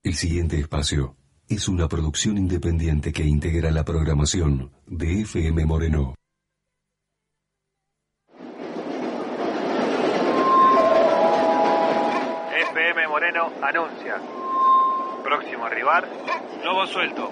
El siguiente espacio es una producción independiente que integra la programación de FM Moreno. FM Moreno anuncia. Próximo rival, Lobo Suelto.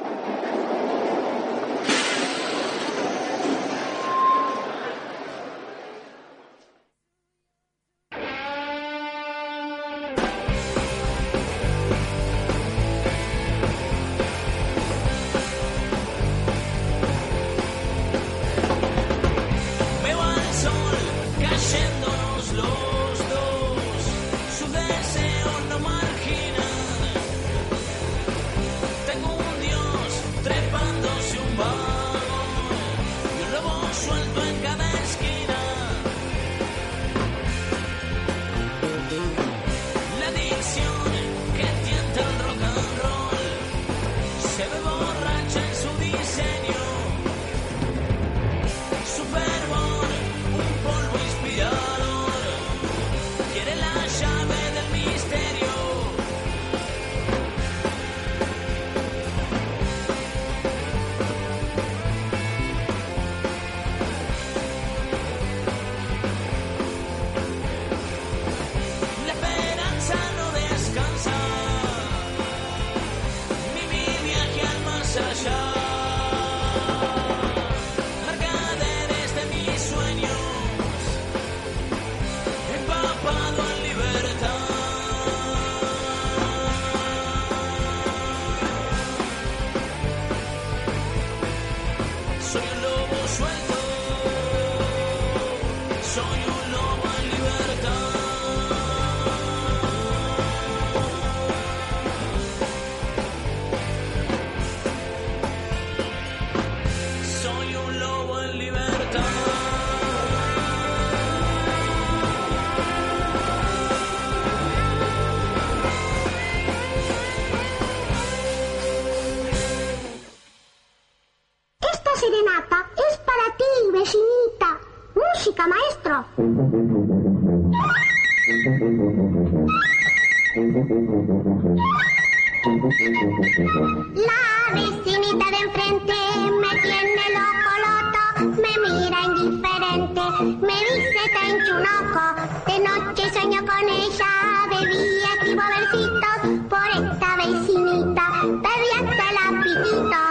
La vecinita de enfrente me tiene loco loco, me mira indiferente, me dice te hincho un ojo, de noche sueño con ella, de día escribo versitos, por esta vecinita, perdí hasta el apetito.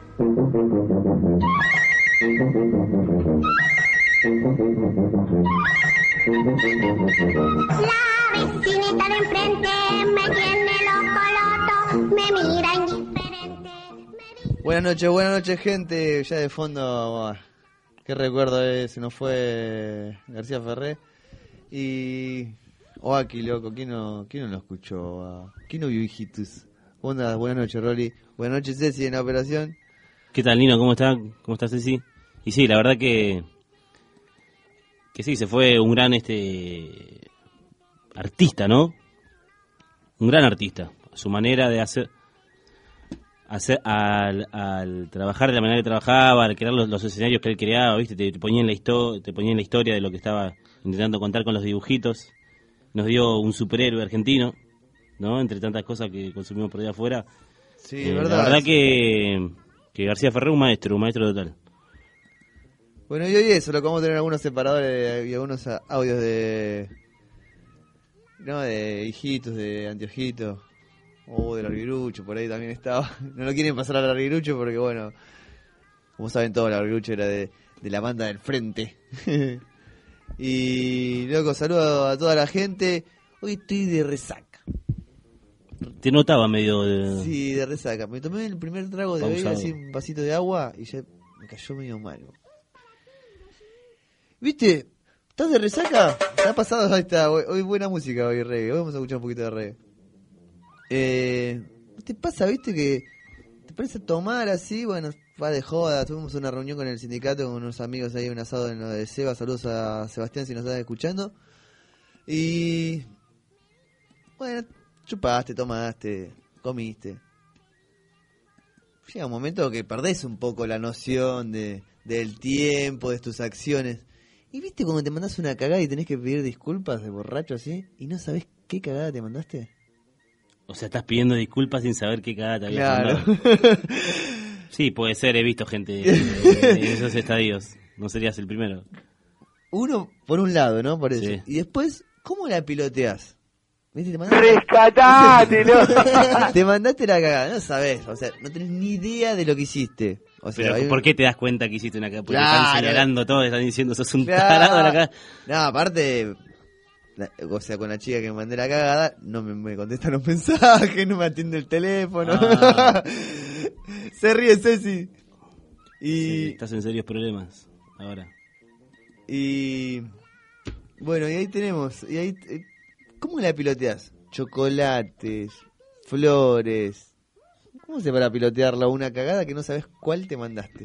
La vecinita de enfrente me tiene loco loco, me mira indiferente. Buenas noches, gente. Ya de fondo, qué recuerdo se nos fue García Ferré. Y Oaki, loco, ¿quién no lo escuchó? ¿Quién no vio hijitus? Buenas noches, Rolly. Buenas noches, Ceci, en la operación. ¿Qué tal, Nino? ¿Cómo está? ¿Cómo está, Ceci? Y sí, la verdad que sí, se fue un gran artista, ¿no? Un gran artista. Su manera de hacer al trabajar de la manera que trabajaba, al crear los escenarios que él creaba, ¿viste? Te ponía en la historia de lo que estaba intentando contar con los dibujitos. Nos dio un superhéroe argentino, ¿no? Entre tantas cosas que consumimos por ahí afuera. Sí, es verdad. La verdad que García Ferré un maestro total. Bueno, y hoy eso, lo que vamos a tener algunos separadores y algunos audios de hijitos, de anteojitos, del Larguirucho, por ahí también estaba. No lo quieren pasar al Larguirucho porque, bueno, como saben todos, el Larguirucho era de la banda del frente. Y, loco, saludo a toda la gente. Hoy estoy de resaca. Te notaba medio de... Sí, de resaca. Me tomé el primer trago de bebida, así un vasito de agua, y ya me cayó medio mal. ¿Viste? ¿Estás de resaca? ¿Te ha pasado? Ahí está, hoy buena música, hoy reggae. Hoy vamos a escuchar un poquito de reggae. ¿No te pasa, viste, que te parece tomar así? Bueno, va de joda. Tuvimos una reunión con el sindicato, con unos amigos ahí, un asado en lo de Seba. Saludos a Sebastián si nos estás escuchando. Y... bueno, chupaste, tomaste, comiste. Llega un momento que perdés un poco la noción del tiempo, de tus acciones. ¿Y viste cuando te mandás una cagada y tenés que pedir disculpas de borracho así? ¿Y no sabés qué cagada te mandaste? O sea, estás pidiendo disculpas sin saber qué cagada te había Claro. mandado. Sí, puede ser, he visto gente en esos estadios. No serías el primero. Uno, por un lado, ¿no? Por eso. Sí. Y después, ¿cómo la piloteás? ¿Viste? Te mandaste, ¡Rescatate, no! te mandaste la cagada, no sabés. O sea, no tenés ni idea de lo que hiciste. O sea, Pero hay un- ¿por qué te das cuenta que hiciste una cagada? Porque te Claro. están señalando todo, están diciendo sos un Claro. tarado de la cagada. No, aparte, o sea, con la chica que me mandé la cagada, no me contestan los mensajes, no me atiende el teléfono. Ah. Se ríe Ceci. Sí, Y, estás en serios problemas ahora. y bueno, y ahí tenemos. Y ahí, ¿cómo la piloteás? Chocolates, flores. ¿Cómo se para pilotearla una cagada que no sabes cuál te mandaste?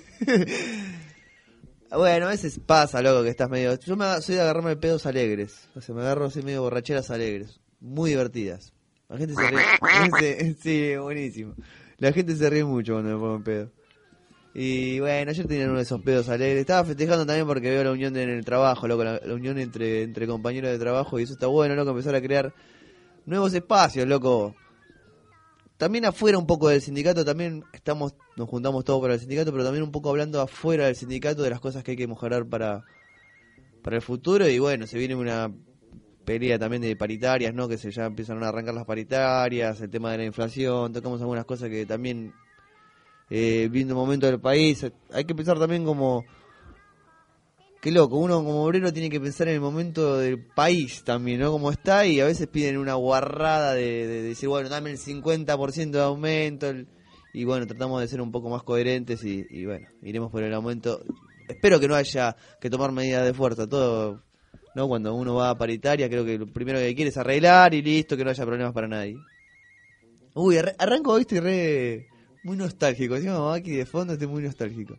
Bueno, a veces pasa, loco, que estás medio... soy de agarrarme pedos alegres. O sea, me agarro así medio borracheras alegres. Muy divertidas. La gente se ríe. Sí, buenísimo. La gente se ríe mucho cuando me pongo en pedo. Y bueno, ayer tenía uno de esos pedos alegres. Estaba festejando también porque veo la unión en el trabajo, loco. La unión entre compañeros de trabajo. Y eso está bueno, loco. Empezar a crear nuevos espacios, loco. También afuera un poco del sindicato, también nos juntamos todos para el sindicato, pero también un poco hablando afuera del sindicato de las cosas que hay que mejorar para el futuro. Y bueno, se viene una pelea también de paritarias, ¿no? Que ya empiezan a arrancar las paritarias, el tema de la inflación, tocamos algunas cosas que también, viendo el momento del país, hay que pensar también como... Qué loco, uno como obrero tiene que pensar en el momento del país también, ¿no? Como está, y a veces piden una guarrada de decir, bueno, dame el 50% de aumento, y bueno, tratamos de ser un poco más coherentes y bueno, iremos por el aumento. Espero que no haya que tomar medidas de fuerza, todo, ¿no? Cuando uno va a paritaria, creo que lo primero que quiere es arreglar y listo, que no haya problemas para nadie. Uy, arranco, viste, muy nostálgico, decíamos aquí de fondo, estoy muy nostálgico.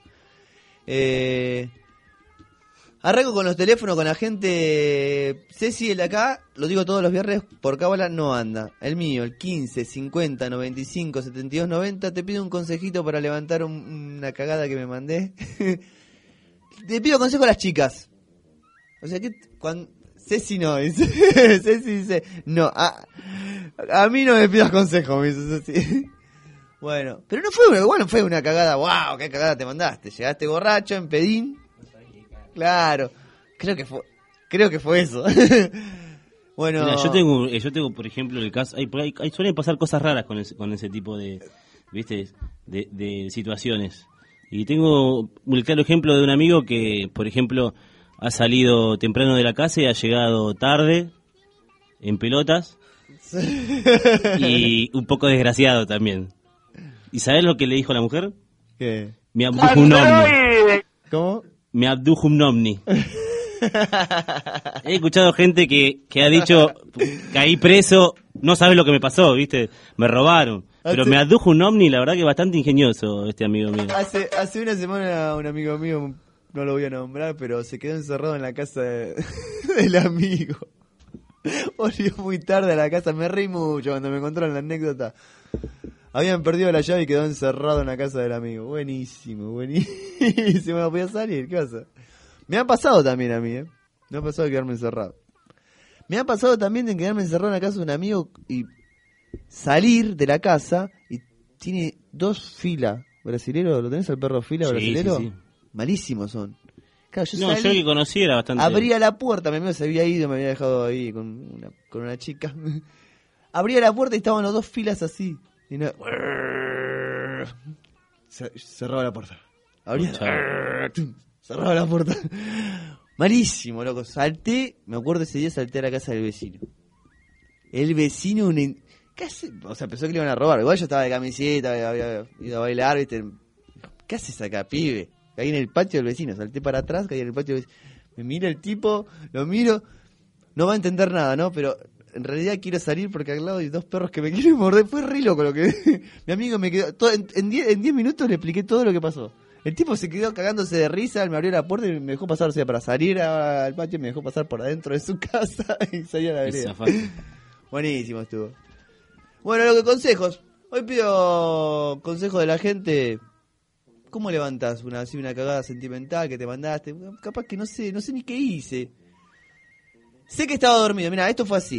Arranco con los teléfonos con la gente. Ceci, el de acá, lo digo todos los viernes, por cábala no anda. El mío, el 15 50 95 72 90. Te pido un consejito para levantar una cagada que me mandé. Te pido consejo a las chicas. O sea, que cuando Ceci no dice. Ceci dice, no, a mí no me pidas consejo, me dice Ceci. Bueno, pero no fue una cagada. Wow, qué cagada te mandaste. Llegaste borracho en pedín. Claro, creo que fue eso. Bueno, Mira, yo tengo, por ejemplo, el caso, suelen pasar cosas raras con ese tipo de, ¿viste? De situaciones. Y tengo un claro ejemplo de un amigo que, por ejemplo, ha salido temprano de la casa y ha llegado tarde en pelotas y un poco desgraciado también. ¿Y sabés lo que le dijo la mujer? ¿qué? Me abdujo un ovni. ¿Cómo? Me abdujo un ovni. He escuchado gente que ha dicho, caí preso, no sabes lo que me pasó, ¿viste? Me robaron. Pero me abdujo un ovni, la verdad que bastante ingenioso este amigo mío. Hace una semana un amigo mío, no lo voy a nombrar, pero se quedó encerrado en la casa del amigo. Volvió muy tarde a la casa, me reí mucho cuando me contaron la anécdota. Habían perdido la llave y quedó encerrado en la casa del amigo. Buenísimo. No podía salir, ¿qué pasa? Me ha pasado también a mí, Me ha pasado de quedarme encerrado. Me ha pasado también de quedarme encerrado en la casa de un amigo y salir de la casa y tiene 2 filas. ¿Brasilero? ¿Lo tenés al perro fila brasilero? Sí. Malísimos son. Claro, Yo que conocí era bastante... Abría la puerta, mi amigo se había ido, me había dejado ahí con una chica. Abría la puerta y estaban los 2 filas así. Y no... Cerraba la puerta. Abría... Cerraba la puerta. Malísimo, loco. Salté, me acuerdo ese día, salté a la casa del vecino. El vecino, ¿qué hace? O sea, pensó que le iban a robar. Igual yo estaba de camiseta, había ido a bailar, ¿viste? ¿Qué haces acá, pibe? Caí en el patio del vecino, salté para atrás, caí en el patio del vecino. Me mira el tipo, lo miro, no va a entender nada, ¿no? Pero en realidad quiero salir porque al lado hay 2 perros que me quieren morder. Fue re loco lo que... Mi amigo me quedó... En 10 minutos le expliqué todo lo que pasó. El tipo se quedó cagándose de risa, me abrió la puerta y me dejó pasar, o sea, para salir al patio me dejó pasar por adentro de su casa y salí a la vereda. Buenísimo estuvo. Bueno, lo que consejos. Hoy pido consejos de la gente. ¿Cómo levantas una cagada sentimental que te mandaste? Capaz que no sé ni qué hice. Sé que estaba dormido. Mira, esto fue así.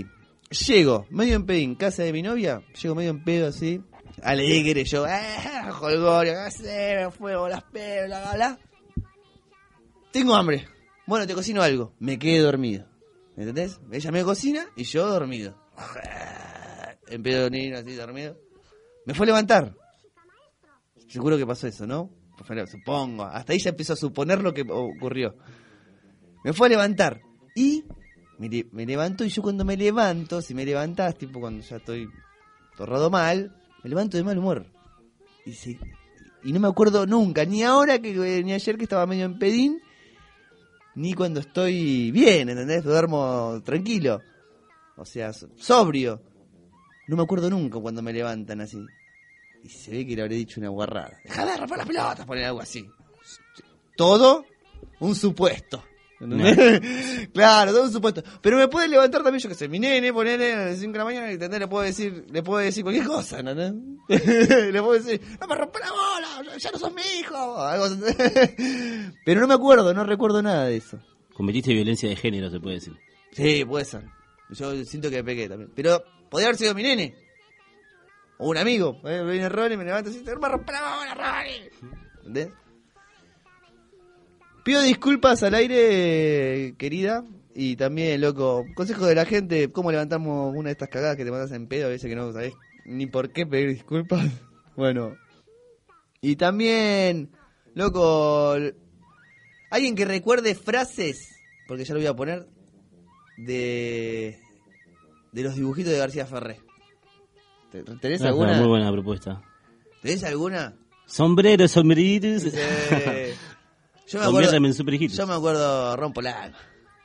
Llego, medio en pedín, casa de mi novia, llego medio en pedo así, alegre, yo, jolgorio, me fuego, las pedos, bla, bla, bla. Tengo hambre, bueno, te cocino algo, me quedé dormido, ¿entendés? Ella me cocina y yo dormido. En pedo niño, así dormido. Me fue a levantar. Seguro que pasó eso, ¿no? Supongo, hasta ahí ya empezó a suponer lo que ocurrió. Me fue a levantar y... Me levanto y yo cuando me levanto, si me levantás, tipo cuando ya estoy torrado mal, me levanto de mal humor. Y no me acuerdo nunca, ni ahora ni ayer que estaba medio en pedín, ni cuando estoy bien, ¿entendés? Duermo tranquilo. O sea, sobrio. No me acuerdo nunca cuando me levantan así. Y se ve que le habré dicho una guarrada. Deja de romper las pelotas, poner algo así. Todo un supuesto. No. Claro, todo un supuesto. Pero me puede levantar también, yo que sé, mi nene, ponerle a las 5 de la mañana, ¿entendés? Le puedo decir cualquier cosa, ¿entendés? Le puedo decir, no me rompe la bola, ya no sos mi hijo. Algo, pero no me acuerdo, no recuerdo nada de eso. Cometiste violencia de género, se puede decir. Sí, puede ser. Yo siento que me pegué también. Pero podría haber sido mi nene. O un amigo. Viene Ronnie, me levanta y dice, no me rompe la bola, Ronnie. ¿Entendés? Pido disculpas al aire, querida, y también, loco, consejo de la gente, cómo levantamos una de estas cagadas que te mandas en pedo, a veces que no sabés ni por qué pedir disculpas. Bueno, y también, loco, alguien que recuerde frases, porque ya lo voy a poner, de los dibujitos de García Ferré. ¿Tenés alguna? Es una muy buena propuesta. ¿Tenés alguna? Sombreros. Yo me acuerdo Ron Polanco.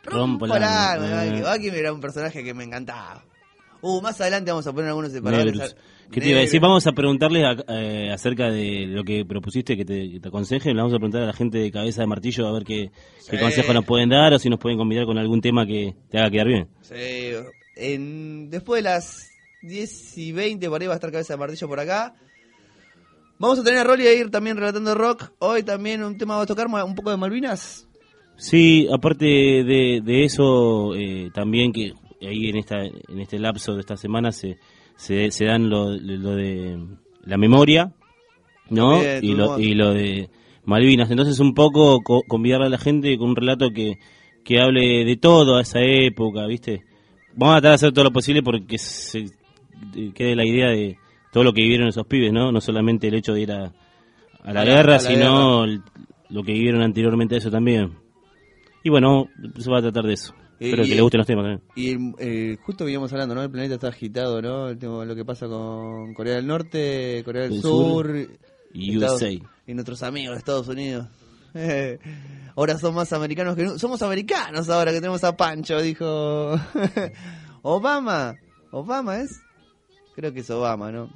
Aquí era un personaje que me encantaba. Más adelante vamos a poner algunos separadores. ¿Qué te iba a decir? Vamos a preguntarles acerca de lo que propusiste que te aconsejen. Le vamos a preguntar a la gente de Cabeza de Martillo a ver qué consejos nos pueden dar o si nos pueden convidar con algún tema que te haga quedar bien. Sí. Después de las 10:20 por ahí va a estar Cabeza de Martillo por acá. Vamos a tener a Rolly a ir también relatando rock. Hoy también un tema va a tocar un poco de Malvinas. Sí, aparte de eso, también que ahí en este lapso de esta semana se dan lo de la memoria, ¿no? Bien, y lo de Malvinas. Entonces un poco convidar a la gente con un relato que hable de todo a esa época, ¿viste? Vamos a tratar de hacer todo lo posible porque se quede la idea de todo lo que vivieron esos pibes, ¿no? No solamente el hecho de ir a la guerra, sino lo que vivieron anteriormente a eso también. Y bueno, se va a tratar de eso. Espero que les gusten los temas también. Y justo que íbamos hablando, ¿no? El planeta está agitado, ¿no? Lo que pasa con Corea del Norte, Corea del Sur y USA. Y nuestros amigos de Estados Unidos. Ahora son más americanos que nunca. Somos americanos ahora que tenemos a Pancho, dijo Obama es... Creo que es Obama, ¿no?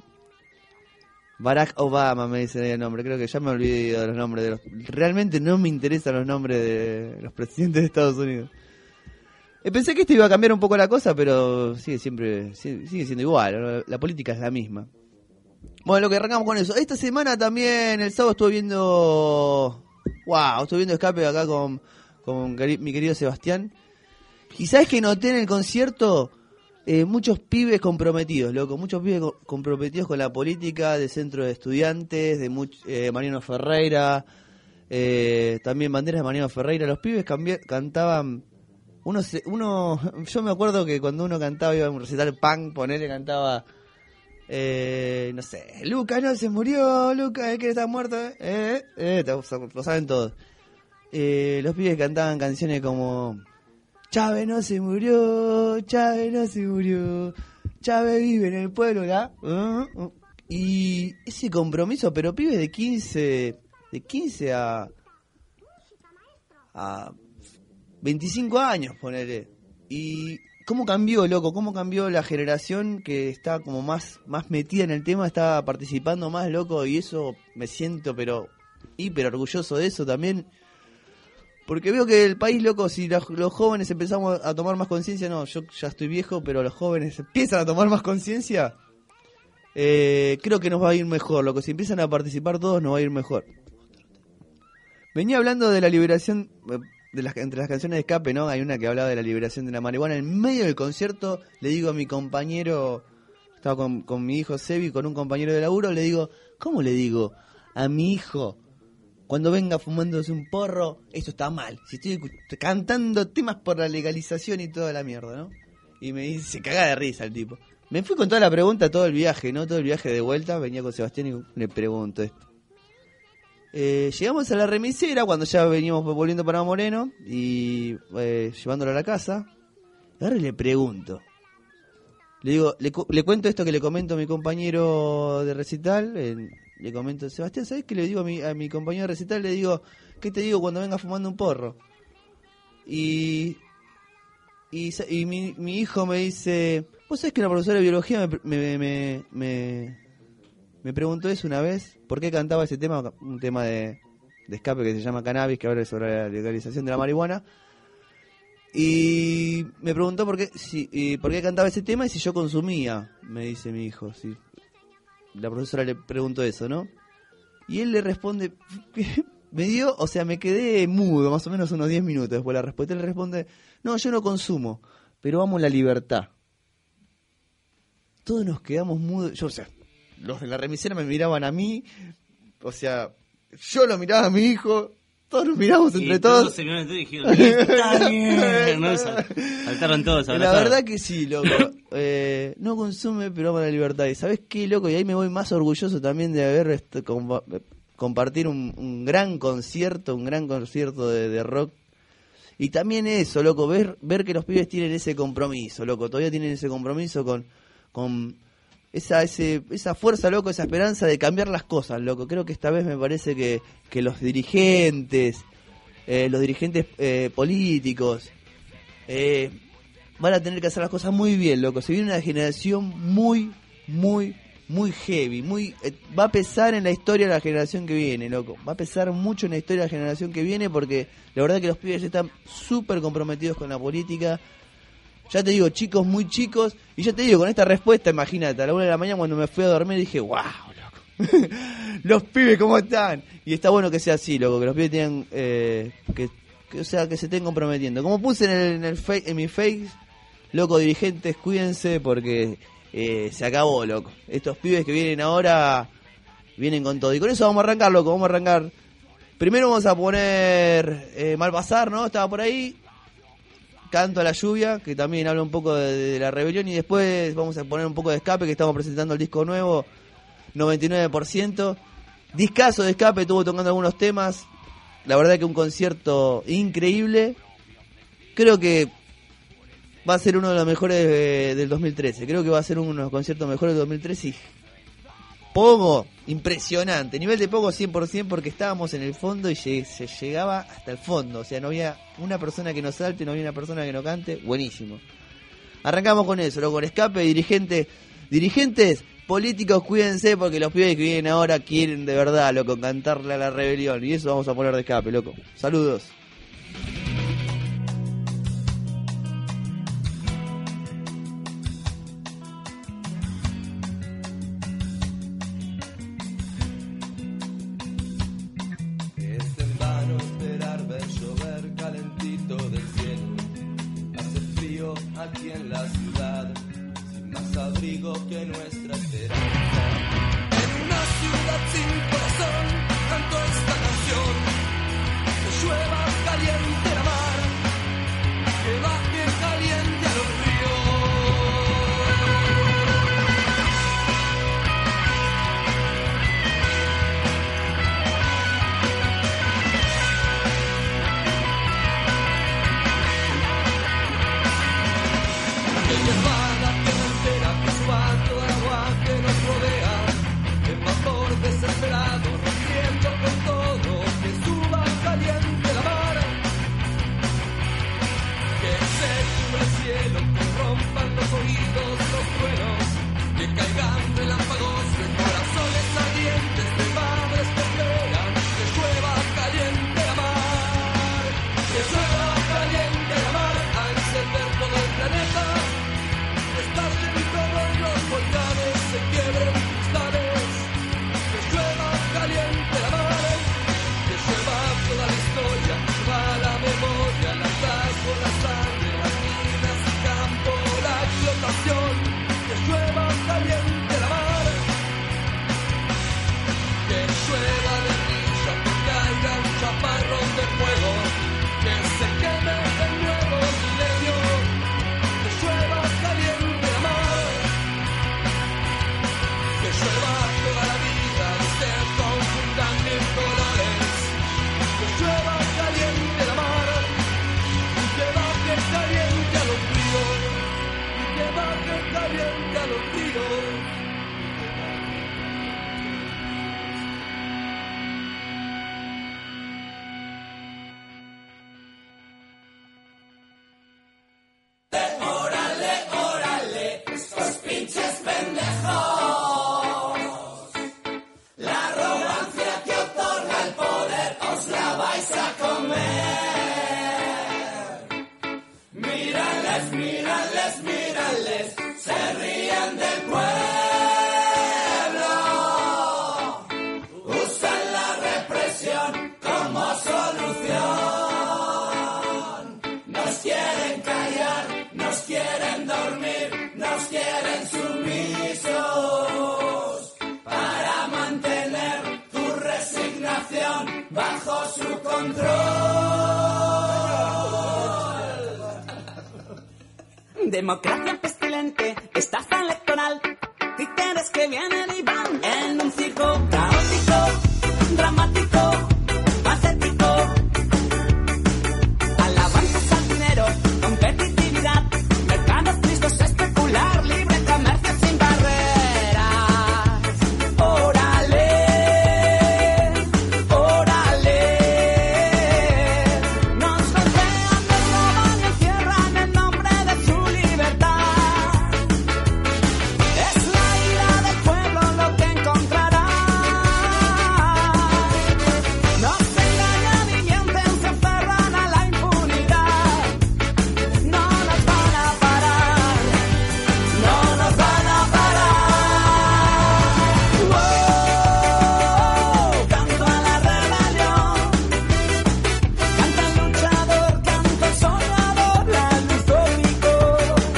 Barack Obama me dice el nombre. Creo que ya me olvidé de los nombres realmente no me interesan los nombres de los presidentes de Estados Unidos. Pensé que esto iba a cambiar un poco la cosa, pero sigue siendo igual. La política es la misma. Bueno, lo que arrancamos con eso. Esta semana también, el sábado estuve viendo Escape acá con mi querido Sebastián. Y ¿sabes qué noté en el concierto? Muchos pibes comprometidos, loco, muchos pibes comprometidos con la política, de centro de estudiantes, de Mariano Ferreira, también banderas de Mariano Ferreira. Los pibes cantaban, yo me acuerdo que cuando uno cantaba, iba a un recital punk, cantaba, no sé, Lucas no se murió, Lucas, que está muerto, lo saben todos. Los pibes cantaban canciones como... Chávez no se murió, Chávez no se murió, Chávez vive en el pueblo, ¿verdad? Y ese compromiso, pero pibes de 15 a 25 años, ponele. Y cómo cambió, loco, cómo cambió la generación que está como más metida en el tema, está participando más, loco, y eso me siento, pero hiper orgulloso de eso también. Porque veo que el país, loco, si los jóvenes empezamos a tomar más conciencia, no, yo ya estoy viejo, pero los jóvenes empiezan a tomar más conciencia, creo que nos va a ir mejor, loco. Si empiezan a participar todos, nos va a ir mejor. Venía hablando de la liberación, entre las canciones de Escape, ¿no? Hay una que hablaba de la liberación de la marihuana. En medio del concierto le digo a mi compañero, estaba con mi hijo Sebi, con un compañero de laburo, le digo, ¿cómo le digo a mi hijo cuando venga fumándose un porro? Esto está mal. Si estoy cantando temas por la legalización y toda la mierda, ¿no? Y me dice, se caga de risa el tipo. Me fui con toda la pregunta todo el viaje, ¿no? Todo el viaje de vuelta, venía con Sebastián y le pregunto esto. Llegamos a la remisera cuando ya veníamos volviendo para Moreno y llevándolo a la casa. Ahora le pregunto. Le digo, le cuento esto que le comento a mi compañero de recital. Le comento, Sebastián, ¿sabes qué le digo a mi compañero de recital? Le digo, ¿qué te digo cuando venga fumando un porro? Y mi hijo me dice, ¿vos sabés que una profesora de biología me preguntó eso una vez? ¿Por qué cantaba ese tema? Un tema de Escape que se llama Cannabis, que habla sobre la legalización de la marihuana. Y me preguntó por qué cantaba ese tema y si yo consumía, me dice mi hijo. Si la profesora le preguntó eso, ¿no? Y él le responde, me quedé mudo más o menos unos 10 minutos después de la respuesta. Él le responde, no, yo no consumo, pero amo la libertad. Todos nos quedamos mudos. Yo, los de la remisera me miraban a mí, yo lo miraba a mi hijo, todos nos miramos entre todos. Se miraron y dijeron, está bien. No, saltaron todos. La verdad que sí, loco. No consume, pero ama la libertad. ¿Y sabes qué, loco? Y ahí me voy más orgulloso también de haber compartir un gran concierto, de rock. Y también eso, loco, ver que los pibes tienen ese compromiso, loco. Todavía tienen ese compromiso con esa fuerza, loco, esa esperanza de cambiar las cosas, loco. Creo que esta vez me parece que los dirigentes políticos van a tener que hacer las cosas muy bien, loco. Se viene una generación muy, muy, muy heavy, va a pesar en la historia de la generación que viene, loco. Va a pesar mucho en la historia de la generación que viene porque la verdad que los pibes están súper comprometidos con la política. Ya te digo, chicos muy chicos, y ya te digo, con esta respuesta, imagínate, a la 1 de la mañana cuando me fui a dormir dije, wow, loco, los pibes cómo están. Y está bueno que sea así, loco, que los pibes tengan, que se estén comprometiendo. Como puse en mi face, loco, dirigentes, cuídense porque se acabó, loco. Estos pibes que vienen ahora, vienen con todo. Y con eso vamos a arrancar, loco, vamos a arrancar. Primero vamos a poner Malpasar, ¿no? Estaba por ahí. Canto a la lluvia, que también habla un poco de la rebelión, y después vamos a poner un poco de Escape, que estamos presentando el disco nuevo, 99%. Discazo de Escape, estuvo tocando algunos temas, la verdad que un concierto increíble. Creo que va a ser uno de los mejores del 2013, creo que va a ser uno de los conciertos mejores del 2013 y Pogo, impresionante, nivel de Pogo 100% porque estábamos en el fondo y se llegaba hasta el fondo, o sea, no había una persona que no salte, no había una persona que no cante, buenísimo. Arrancamos con eso, luego con Escape, dirigentes políticos, cuídense porque los pibes que vienen ahora quieren de verdad, loco, cantarle a la rebelión y eso vamos a poner de Escape, loco. Saludos. Aquí en la ciudad, sin más abrigo que nuestra esperanza. En una ciudad sin corazón, canto esta canción. Que llueva observar toda la vida y se conjuntan mil colores. Que llueva caliente la mar y que baje caliente a los ríos, y que baje caliente a los ríos. Democracia pestilente, estafa electoral, títeres que vienen y van en un circo caótico, dramático, patético. Alabanzas al dinero, competitividad, mercados tristos, especular, libre comercio sin barreras. Órale, órale. Nos golpean, nos roban y encierran en nombre de su libertad. Es la ira del pueblo lo que encontrará. Nos engañan y mienten, se aferran a la impunidad. No nos van a parar, no nos van a parar. Wow, canto a la rebelión, canta el luchador, canta el soñador, la luz tónico.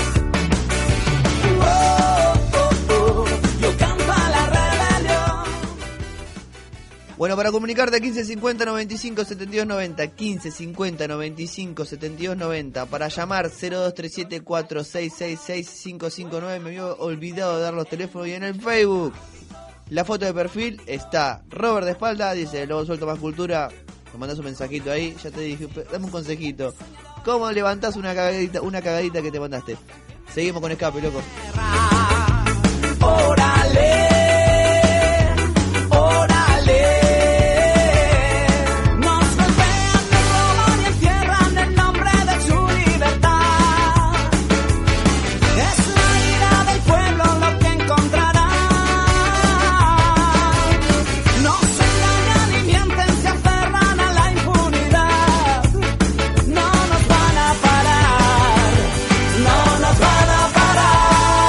Yo canto a la rebelión. Bueno, para comunicarte 1550 95 72 90, 1550 95 72 90, para llamar 0237 4666 559. Me había olvidado de dar los teléfonos. Y en el Facebook, la foto de perfil está Robert de espalda, dice Lobo Suelto Más Cultura. Me mandás un mensajito ahí, ya te dije, dame un consejito. ¿Cómo levantás una cagadita que te mandaste? Seguimos con Escape, loco. Órale, órale. Nos golpean, nos roban y encierran en nombre de su libertad. Es la ira del pueblo lo que encontrará. Nos engañan y mienten, se aferran a la impunidad. No nos van a parar, no nos van a parar.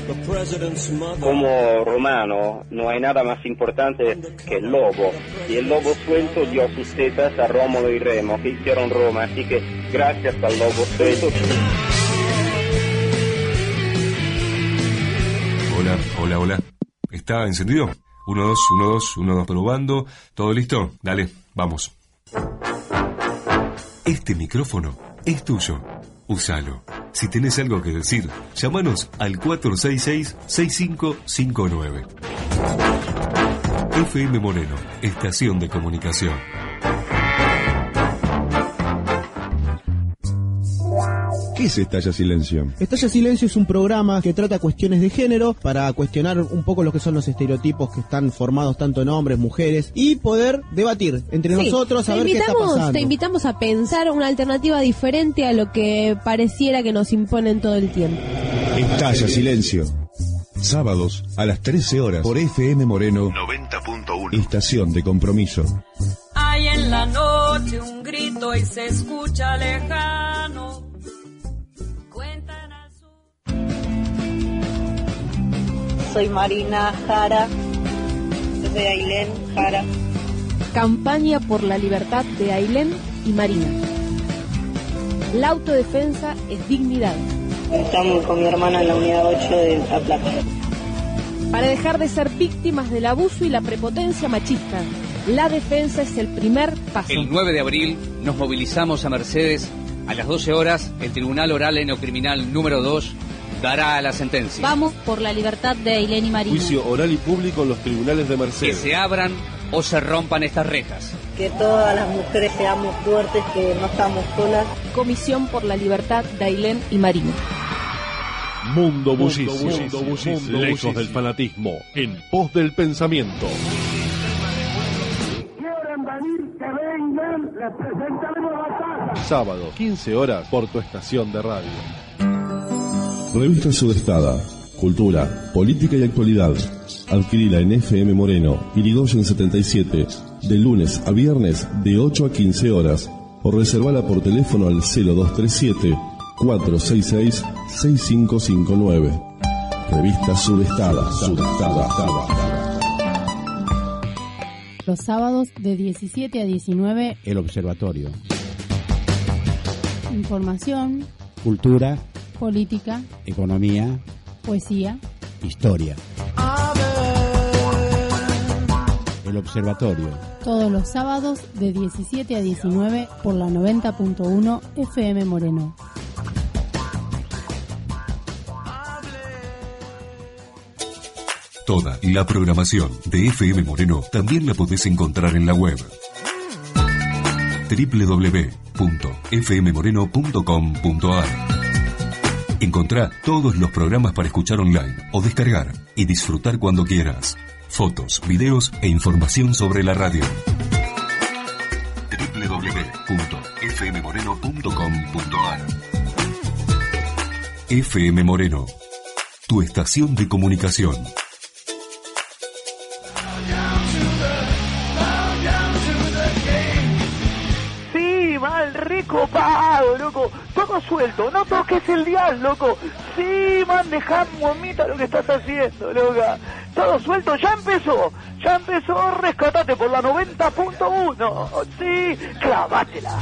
Como romano no hay nada más importante que el lobo, y el lobo suelto dio sus tetas a Rómulo y Remo, que hicieron Roma, así que gracias al lobo suelto. Hola. ¿Está encendido? 1, 2, 1, 2, 1, 2, probando. ¿Todo listo? Dale, vamos. Este micrófono es tuyo. Úsalo. Si tenés algo que decir, llámanos al 466-6559. FM Moreno, estación de comunicación. ¿Qué es Estalla Silencio? Estalla Silencio es un programa que trata cuestiones de género para cuestionar un poco lo que son los estereotipos que están formados tanto en hombres, mujeres, y poder debatir entre nosotros a ver qué está pasando. Te invitamos a pensar una alternativa diferente a lo que pareciera que nos imponen todo el tiempo. Estalla Silencio. Sábados a las 13 horas por FM Moreno 90.1. Estación de compromiso. Hay en la noche un grito y se escucha lejano. Soy Marina Jara, de Ailén Jara. Campaña por la libertad de Ailén y Marina. La autodefensa es dignidad. Estamos con mi hermana en la unidad 8 de La Plata. Para dejar de ser víctimas del abuso y la prepotencia machista, la defensa es el primer paso. El 9 de abril nos movilizamos a Mercedes. A las 12 horas, el Tribunal Oral Enocriminal número 2 dará la sentencia. Vamos por la libertad de Ailén y Marina. Juicio oral y público en los tribunales de Mercedes. Que se abran o se rompan estas rejas. Que todas las mujeres seamos fuertes, que no estamos solas. Comisión por la libertad de Ailén y Marina. Mundo bullicio, lejos del fanatismo, en pos del pensamiento. ¿Quieren venir? Que vengan, les presentaremos batalla. Sábado, 15 horas, por tu estación de radio. Revista Sudestada, cultura, política y actualidad. Adquirila en FM Moreno, Irigoyen 77, de lunes a viernes de 8 a 15 horas. O reservala por teléfono al 0237-466-6559. Revista Sudestada. Los sábados de 17 a 19, El Observatorio. Información, Cultura, política, economía, poesía, historia. El Observatorio. Todos los sábados de 17 a 19 por la 90.1 FM Moreno. Toda la programación de FM Moreno también la podés encontrar en la web www.fmmoreno.com.ar. Encontrá todos los programas para escuchar online o descargar y disfrutar cuando quieras. Fotos, videos e información sobre la radio. www.fmmoreno.com.ar. FM Moreno, tu estación de comunicación. Mal recopado, loco, todo suelto, no toques el dial, loco. Sí, man, dejá momita lo que estás haciendo, loca. Todo suelto, ya empezó, rescatate por la 90.1. Sí, clavátela.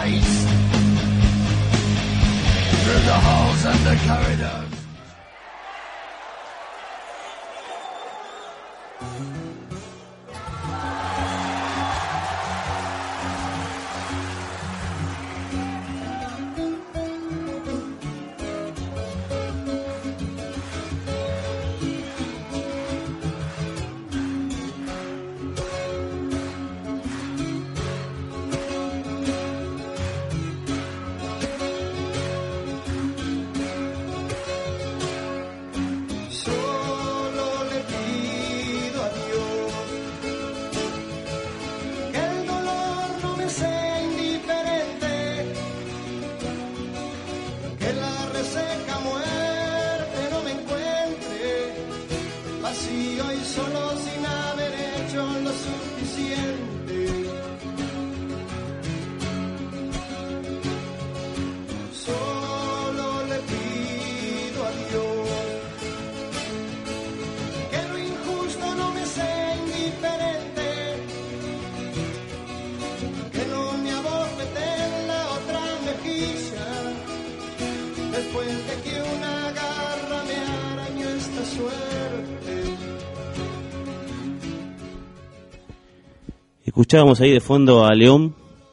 Escuchábamos ahí de fondo a León,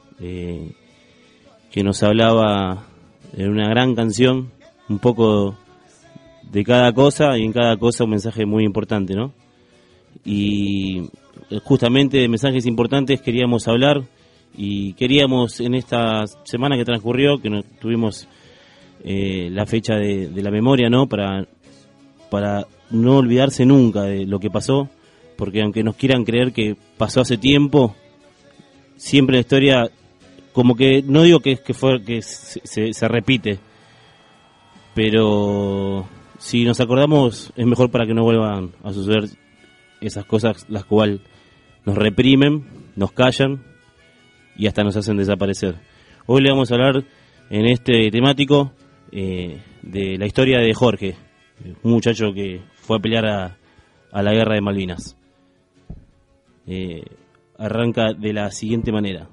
que nos hablaba en una gran canción, un poco de cada cosa, y en cada cosa un mensaje muy importante, ¿no? Y justamente de mensajes importantes queríamos hablar, y queríamos en esta semana que transcurrió, que tuvimos la fecha de la memoria, ¿no? Para no olvidarse nunca de lo que pasó, porque aunque nos quieran creer que pasó hace tiempo, siempre la historia, como que, no digo que se repite, pero si nos acordamos es mejor para que no vuelvan a suceder esas cosas, las cuales nos reprimen, nos callan y hasta nos hacen desaparecer. Hoy le vamos a hablar en este temático de la historia de Jorge, un muchacho que fue a pelear a la guerra de Malvinas. Arranca de la siguiente manera.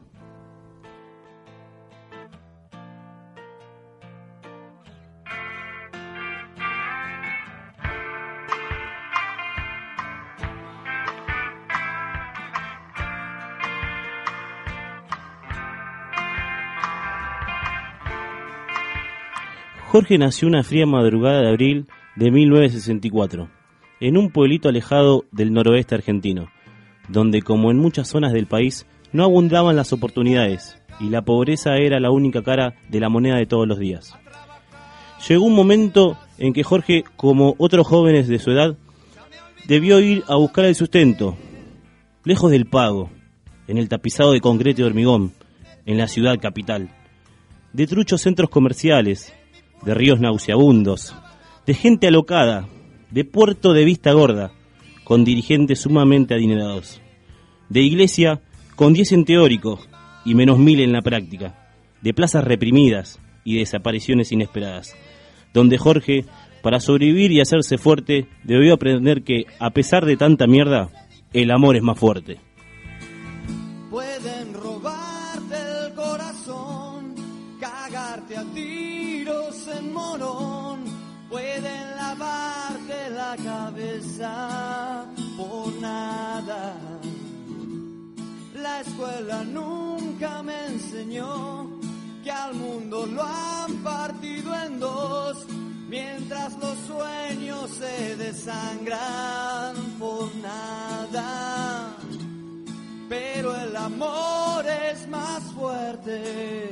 Jorge nació una fría madrugada de abril de 1964, en un pueblito alejado del noroeste argentino, donde, como en muchas zonas del país, no abundaban las oportunidades y la pobreza era la única cara de la moneda de todos los días. Llegó un momento en que Jorge, como otros jóvenes de su edad, debió ir a buscar el sustento, lejos del pago, en el tapizado de concreto y hormigón, en la ciudad capital, de truchos centros comerciales, de ríos nauseabundos, de gente alocada, de puerto de vista gorda, con dirigentes sumamente adinerados, de iglesia con 10 en teórico y menos 1000 en la práctica, de plazas reprimidas y desapariciones inesperadas, donde Jorge, para sobrevivir y hacerse fuerte, debió aprender que, a pesar de tanta mierda, el amor es más fuerte. Pueden robarte el corazón, cagarte a tiros en Morón, pueden lavarte la cabeza por nada. La escuela nunca me enseñó que al mundo lo han partido en dos, mientras los sueños se desangran por nada. Pero el amor es más fuerte.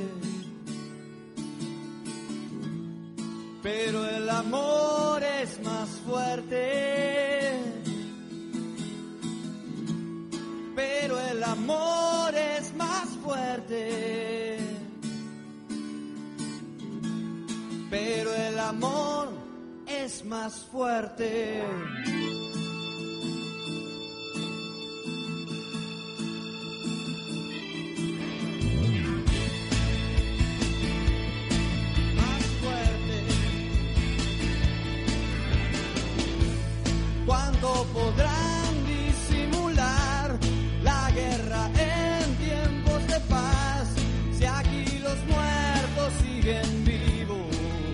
Pero el amor es más fuerte. Pero el amor es más fuerte. Pero el amor es más fuerte. ¿Cuánto podrán disimular la guerra en tiempos de paz? Si aquí los muertos siguen vivos,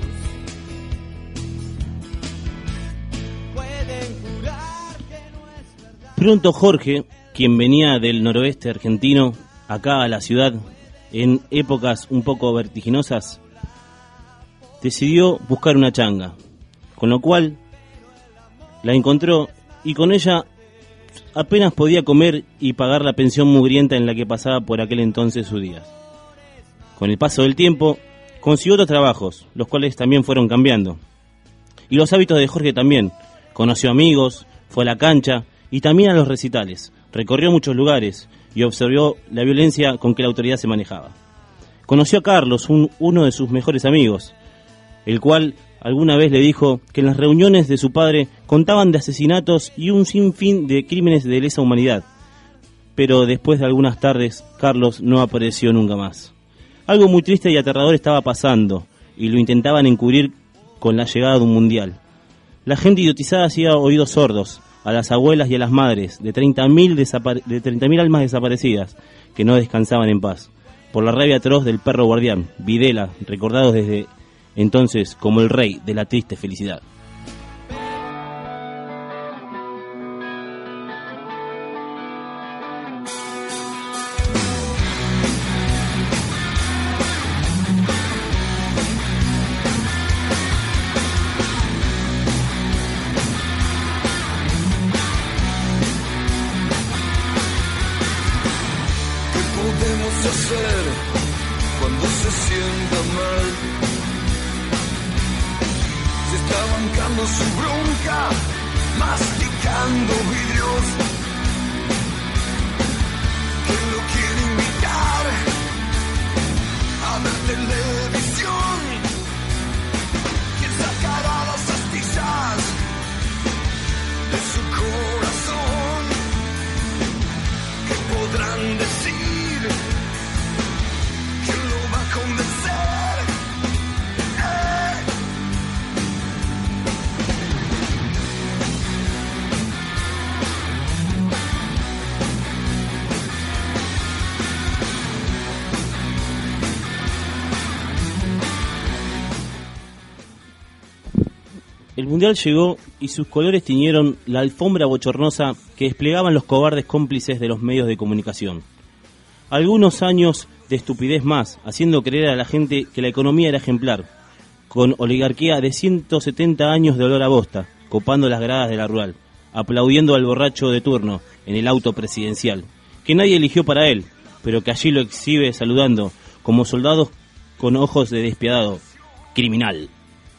pueden jurar que no es verdad. Pronto Jorge, quien venía del noroeste argentino, acá a la ciudad, en épocas un poco vertiginosas, decidió buscar una changa, con lo cual la encontró y con ella apenas podía comer y pagar la pensión mugrienta en la que pasaba por aquel entonces sus días. Con el paso del tiempo consiguió otros trabajos, los cuales también fueron cambiando. Y los hábitos de Jorge también. Conoció amigos, fue a la cancha y también a los recitales. Recorrió muchos lugares y observó la violencia con que la autoridad se manejaba. Conoció a Carlos, uno de sus mejores amigos, el cual alguna vez le dijo que en las reuniones de su padre contaban de asesinatos y un sinfín de crímenes de lesa humanidad. Pero después de algunas tardes, Carlos no apareció nunca más. Algo muy triste y aterrador estaba pasando, y lo intentaban encubrir con la llegada de un mundial. La gente idiotizada hacía oídos sordos a las abuelas y a las madres de 30.000 almas desaparecidas que no descansaban en paz, por la rabia atroz del perro guardián, Videla, recordados desde entonces como el rey de la triste felicidad. escucha hacer cuando se sienta mal. Se está bancando su bronca, masticando vidrios. ¿Quién lo quiere invitar a ver televisión? ¿Quién sacará las astillas de su corazón? ¿Qué podrán decir? ¿Quién lo va a convencer? El Mundial llegó y sus colores tiñeron la alfombra bochornosa que desplegaban los cobardes cómplices de los medios de comunicación. Algunos años de estupidez más, haciendo creer a la gente que la economía era ejemplar, con oligarquía de 170 años de olor a bosta, copando las gradas de la rural, aplaudiendo al borracho de turno en el auto presidencial, que nadie eligió para él, pero que allí lo exhibe saludando como soldados con ojos de despiadado criminal.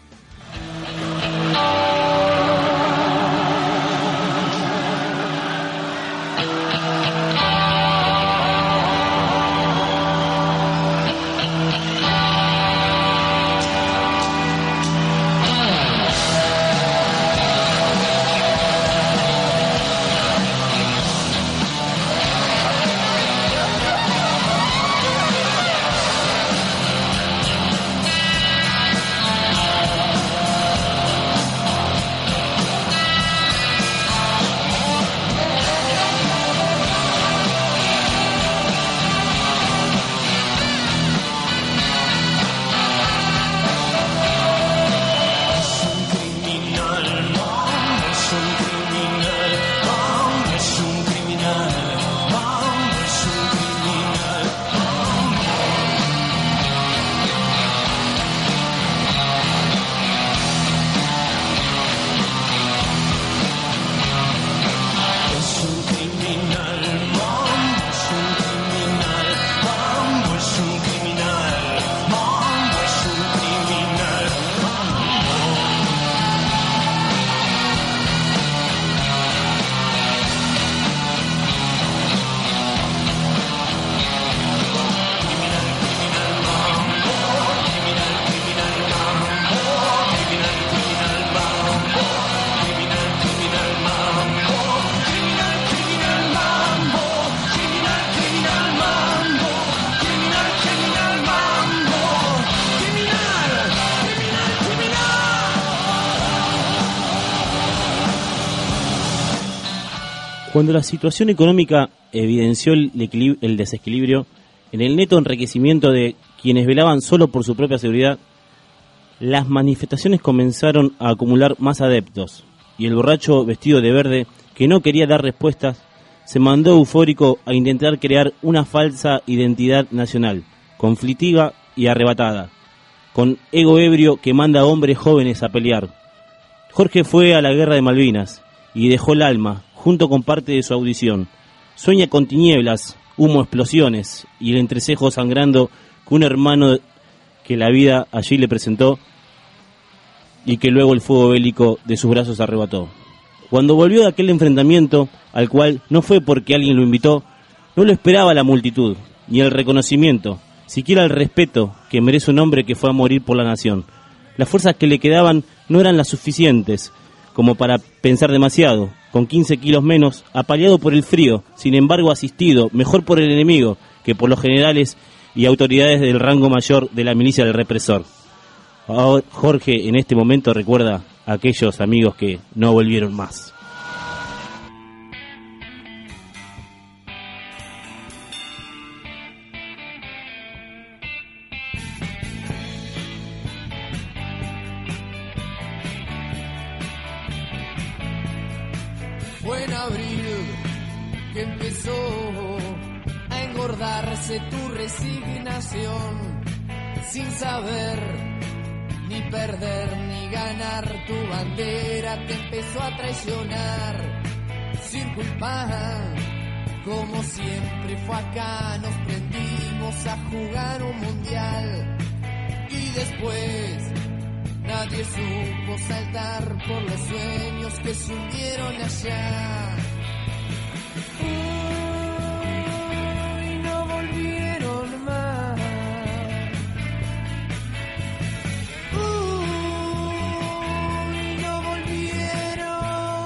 Cuando la situación económica evidenció el desequilibrio, en el neto enriquecimiento de quienes velaban solo por su propia seguridad, las manifestaciones comenzaron a acumular más adeptos, y el borracho vestido de verde, que no quería dar respuestas, se mandó eufórico a intentar crear una falsa identidad nacional, conflictiva y arrebatada, con ego ebrio que manda a hombres jóvenes a pelear. Jorge fue a la guerra de Malvinas y dejó el alma, junto con parte de su audición. Sueña con tinieblas, humo, explosiones y el entrecejo sangrando que un hermano que la vida allí le presentó y que luego el fuego bélico de sus brazos arrebató. Cuando volvió de aquel enfrentamiento, al cual no fue porque alguien lo invitó, no lo esperaba la multitud, ni el reconocimiento, siquiera el respeto que merece un hombre que fue a morir por la nación. Las fuerzas que le quedaban no eran las suficientes como para pensar demasiado, con 15 kilos menos, apaleado por el frío, sin embargo asistido, mejor por el enemigo que por los generales y autoridades del rango mayor de la milicia del represor. Ahora, Jorge en este momento recuerda a aquellos amigos que no volvieron más. Fue en abril que empezó a engordarse tu resignación, sin saber ni perder ni ganar. Tu bandera te empezó a traicionar, sin culpa, como siempre fue acá. Nos prendimos aprendimos a jugar un mundial y después nadie supo saltar por los sueños que se hundieron allá. Y no volvieron más. Y no volvieron.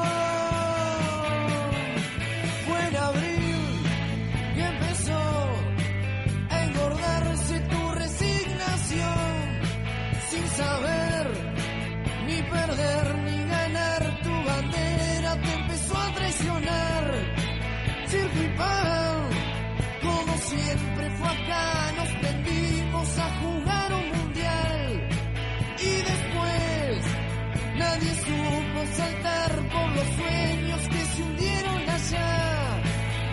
Fue en abril que empezó a engordarse tu resignación, sin saber ni perder ni ganar. Tu bandera te empezó a traicionar. Circo y pan, como siempre fue acá. Nos prendimos a jugar un mundial y después nadie supo saltar por los sueños que se hundieron allá.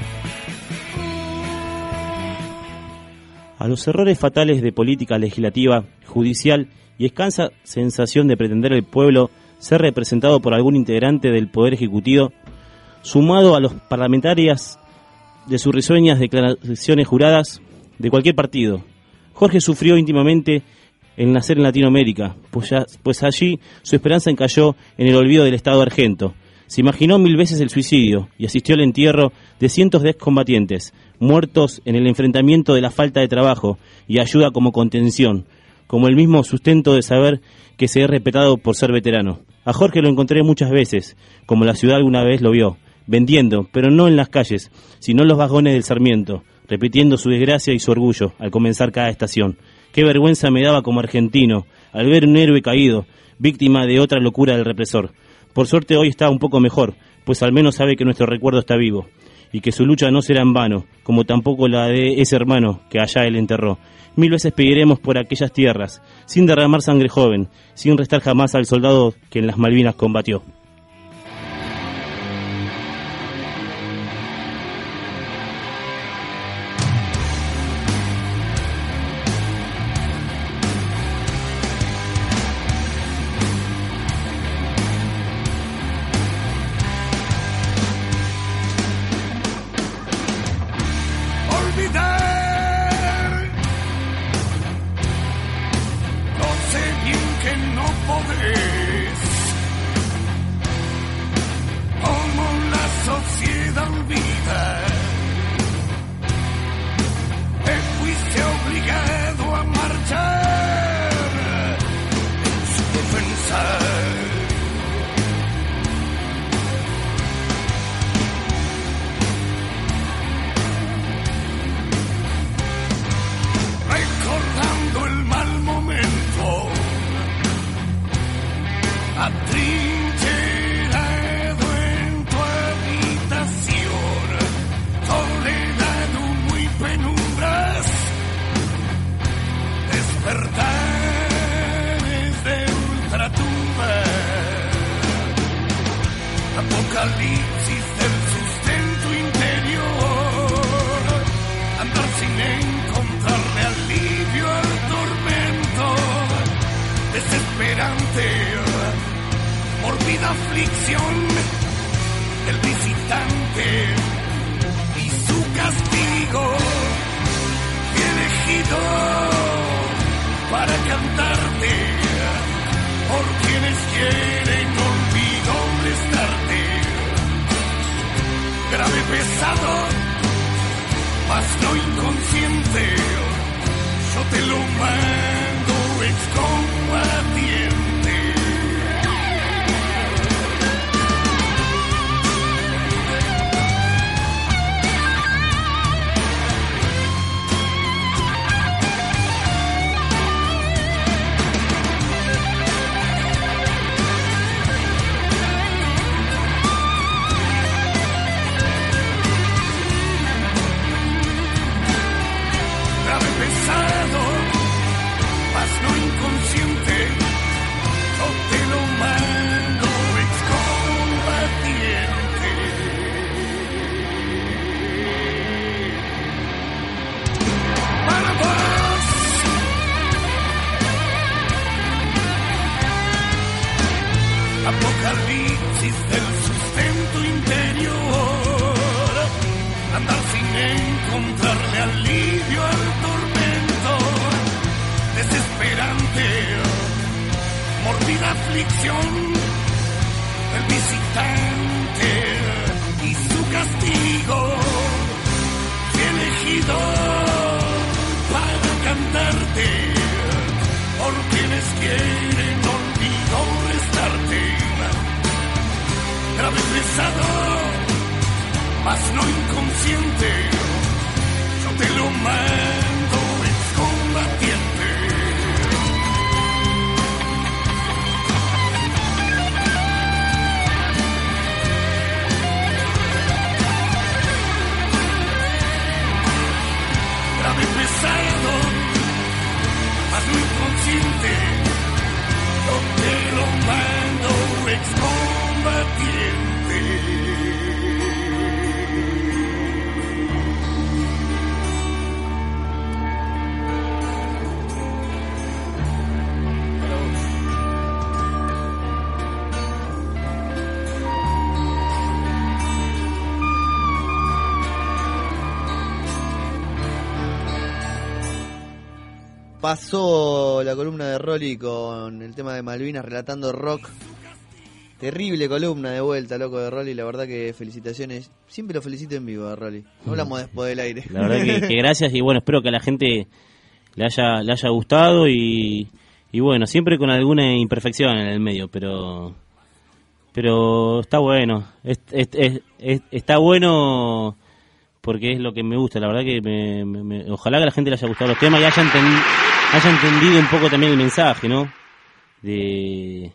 A los errores fatales de política legislativa, judicial y escasa sensación de pretender el pueblo ser representado por algún integrante del Poder Ejecutivo, sumado a los parlamentarios de sus risueñas declaraciones juradas de cualquier partido, Jorge sufrió íntimamente el nacer en Latinoamérica, pues allí su esperanza encalló en el olvido del Estado argento. Se imaginó 1000 veces el suicidio y asistió al entierro de cientos de excombatientes, muertos en el enfrentamiento de la falta de trabajo y ayuda como contención, como el mismo sustento de saber que se es respetado por ser veterano. A Jorge lo encontré muchas veces, como la ciudad alguna vez lo vio, vendiendo, pero no en las calles, sino en los vagones del Sarmiento, repitiendo su desgracia y su orgullo al comenzar cada estación. Qué vergüenza me daba como argentino al ver un héroe caído, víctima de otra locura del represor. Por suerte hoy está un poco mejor, pues al menos sabe que nuestro recuerdo está vivo, y que su lucha no será en vano, como tampoco la de ese hermano que allá él enterró. 1000 veces pediremos por aquellas tierras, sin derramar sangre joven, sin restar jamás al soldado que en las Malvinas combatió. Apocalipsis del sustento interior, andar sin encontrarle alivio al dolor. desesperante, mordida aflicción del visitante y su castigo fue elegido para cantarte, por quienes quieren olvido restarte, grave pesado, mas no inconsciente, yo te lo mando excombatiente. Grave pesado, mas no inconsciente, yo te lo mando excombatiente. Pasó la columna de Rolly con el tema de Malvinas relatando rock. Terrible columna de vuelta, loco, de Rolly. La verdad que felicitaciones. Siempre lo felicito en vivo a Rolly. No hablamos después del aire. La verdad que gracias y bueno, espero que a la gente le haya gustado y bueno, siempre con alguna imperfección en el medio, pero está bueno. Está bueno porque es lo que me gusta. La verdad que ojalá que a la gente le haya gustado los temas y haya entendido un poco también el mensaje, ¿no? De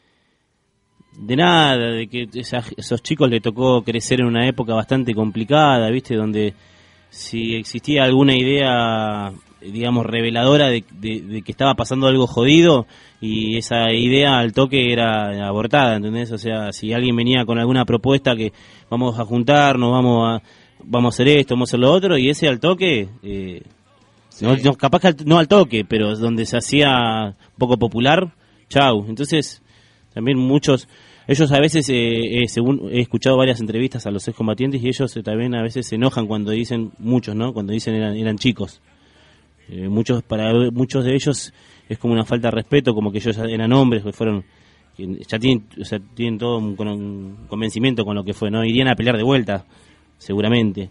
nada, de que esos chicos le tocó crecer en una época bastante complicada, ¿viste? Donde si existía alguna idea, digamos, reveladora de que estaba pasando algo jodido, y esa idea al toque era abortada, ¿entendés? O sea, si alguien venía con alguna propuesta que vamos a juntarnos, vamos a hacer esto, vamos a hacer lo otro, y ese al toque, Sí. no, capaz que no al toque, pero donde se hacía poco popular, chau. Entonces, también ellos a veces, según he escuchado varias entrevistas a los excombatientes, y ellos también a veces se enojan cuando dicen, muchos, ¿no? Cuando dicen eran chicos. Para muchos de ellos es como una falta de respeto, como que ellos eran hombres, que ya tienen todo un convencimiento con lo que fue, ¿no? Irían a pelear de vuelta, seguramente.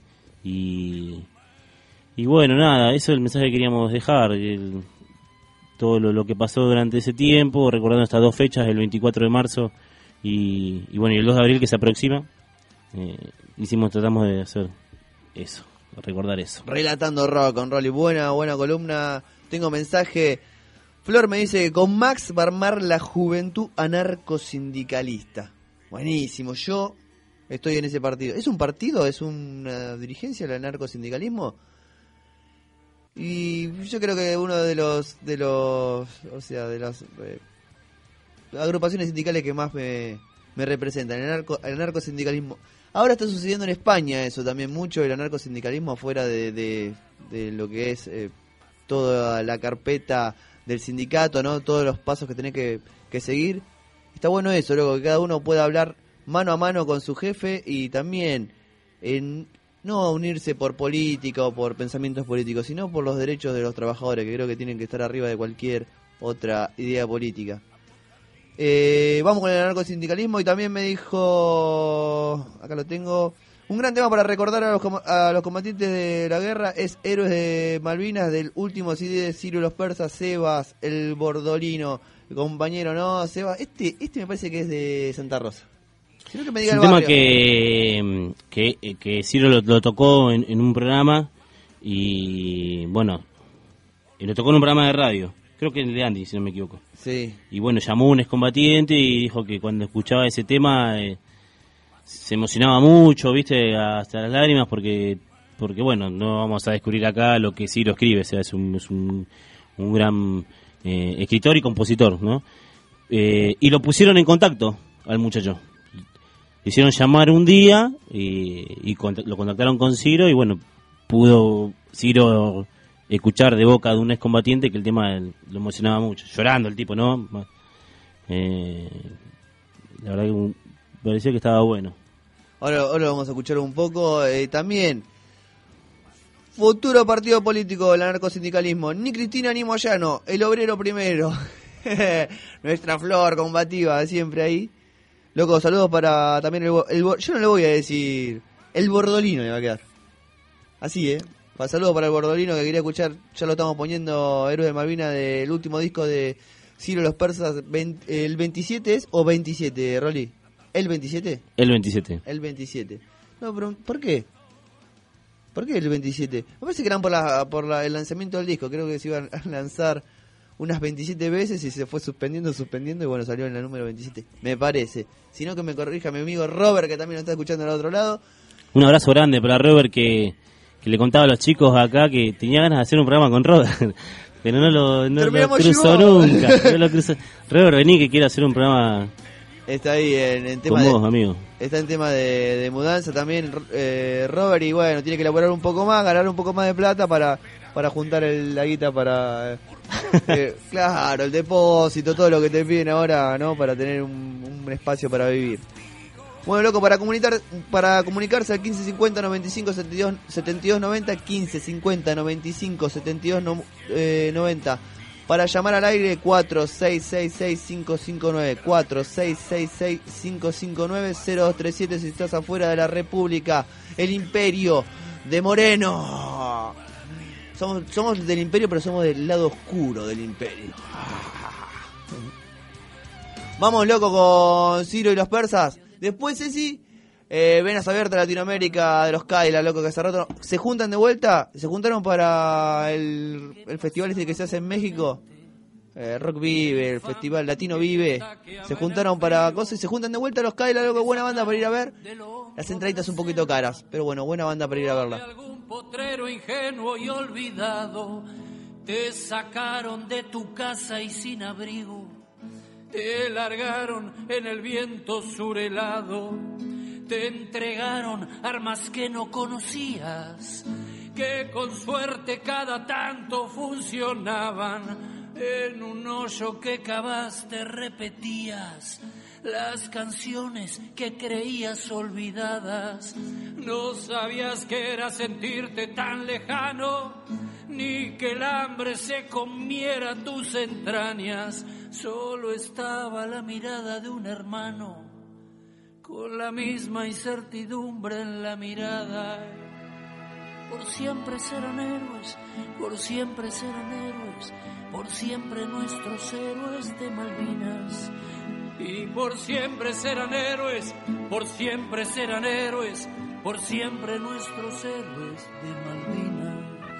Y bueno, nada, eso es el mensaje que queríamos dejar. Todo lo que pasó durante ese tiempo, recordando estas dos fechas, el 24 de marzo y bueno, y el 2 de abril que se aproxima. Tratamos de hacer eso, recordar eso. Relatando rock con Rolly. Buena columna. Tengo mensaje. Flor me dice que con Max va a armar la juventud anarcosindicalista. Buenísimo, yo estoy en ese partido. ¿Es un partido? ¿Es una dirigencia el anarcosindicalismo? Y yo creo que uno de las agrupaciones sindicales que más me representan, el anarcosindicalismo. Ahora está sucediendo en España eso también mucho, el anarcosindicalismo afuera de lo que es toda la carpeta del sindicato, ¿no? Todos los pasos que tenés que seguir. Está bueno eso, luego que cada uno pueda hablar mano a mano con su jefe y también no unirse por política o por pensamientos políticos, sino por los derechos de los trabajadores, que creo que tienen que estar arriba de cualquier otra idea política. Vamos con el anarcosindicalismo y también me dijo, acá lo tengo, un gran tema para recordar a los combatientes de la guerra es Héroes de Malvinas, del último CD de Ciro los Persas, Sebas, el Bordolino, el compañero, ¿no? Sebas, este me parece que es de Santa Rosa. Quiero que me diga es un tema que Ciro lo tocó en un programa y bueno, lo tocó en un programa de radio, creo que el de Andy, si no me equivoco. Sí. Y bueno, llamó a un excombatiente y dijo que cuando escuchaba ese tema se emocionaba mucho, viste, hasta las lágrimas, porque bueno, no vamos a descubrir acá lo que Ciro escribe, o sea, es un gran escritor y compositor, ¿no? Y lo pusieron en contacto al muchacho. Le hicieron llamar un día y lo contactaron con Ciro y bueno, pudo Ciro escuchar de boca de un excombatiente que el tema lo emocionaba mucho, llorando el tipo, ¿no? La verdad que me parecía que estaba bueno. Ahora vamos a escuchar un poco. También Futuro partido político del anarcosindicalismo. Ni Cristina ni Moyano. El obrero primero. Nuestra flor combativa siempre ahí. Loco, saludos para también yo no le voy a decir el Bordolino, le va a quedar. Así, saludos para el Bordolino que quería escuchar. Ya lo estamos poniendo, Héroes de Malvinas, del último disco de Ciro y los Persas. ¿El 27 es o 27, Rolly? ¿El 27? El 27. El 27. No, pero ¿por qué? ¿Por qué el 27? Me parece que eran por el lanzamiento del disco. Creo que se iban a lanzar unas 27 veces y se fue suspendiendo y bueno, salió en la número 27. Me parece. Si no, que me corrija mi amigo Robert, que también lo está escuchando al otro lado. Un abrazo grande para Robert, que le contaba a los chicos acá que tenía ganas de hacer un programa con Robert. Pero no lo cruzó nunca. No lo cruzó. Robert, vení que quiero hacer un programa. Está ahí en tema con vos, amigo. Está en tema de mudanza también, Robert, y bueno, tiene que elaborar un poco más, ganar un poco más de plata para juntar la guita para... claro, el depósito, todo lo que te piden ahora, ¿no? Para tener un espacio para vivir. Bueno, loco, para comunicarse al 1550 95 72 90, 1550 95 72 90. Para llamar al aire 4666-559, 4666-559-0237 si estás afuera de la República. El Imperio de Moreno. Somos del Imperio, pero somos del lado oscuro del Imperio. Vamos, loco, con Ciro y los Persas. Después, Ceci, Venas Abiertas Latinoamérica de los Kaila, loco, que hace rato se juntan de vuelta. Se juntaron para el festival este que se hace en México. Rock Vive, el festival Latino Vive. Se juntaron para cosas y se juntan de vuelta los Kaila, loco, buena banda para ir a ver. Las entraditas un poquito caras, pero bueno, buena banda para ir a verla. Algún potrero ingenuo y olvidado, te sacaron de tu casa y sin abrigo, te largaron en el viento surhelado, te entregaron armas que no conocías, que con suerte cada tanto funcionaban. En un hoyo que cavaste repetías las canciones que creías olvidadas. No sabías que era sentirte tan lejano, ni que el hambre se comiera tus entrañas. Solo estaba la mirada de un hermano, con la misma incertidumbre en la mirada. Por siempre serán héroes, por siempre serán héroes, por siempre nuestros héroes de Malvinas. Y por siempre serán héroes, por siempre serán héroes, por siempre nuestros héroes de Malvinas.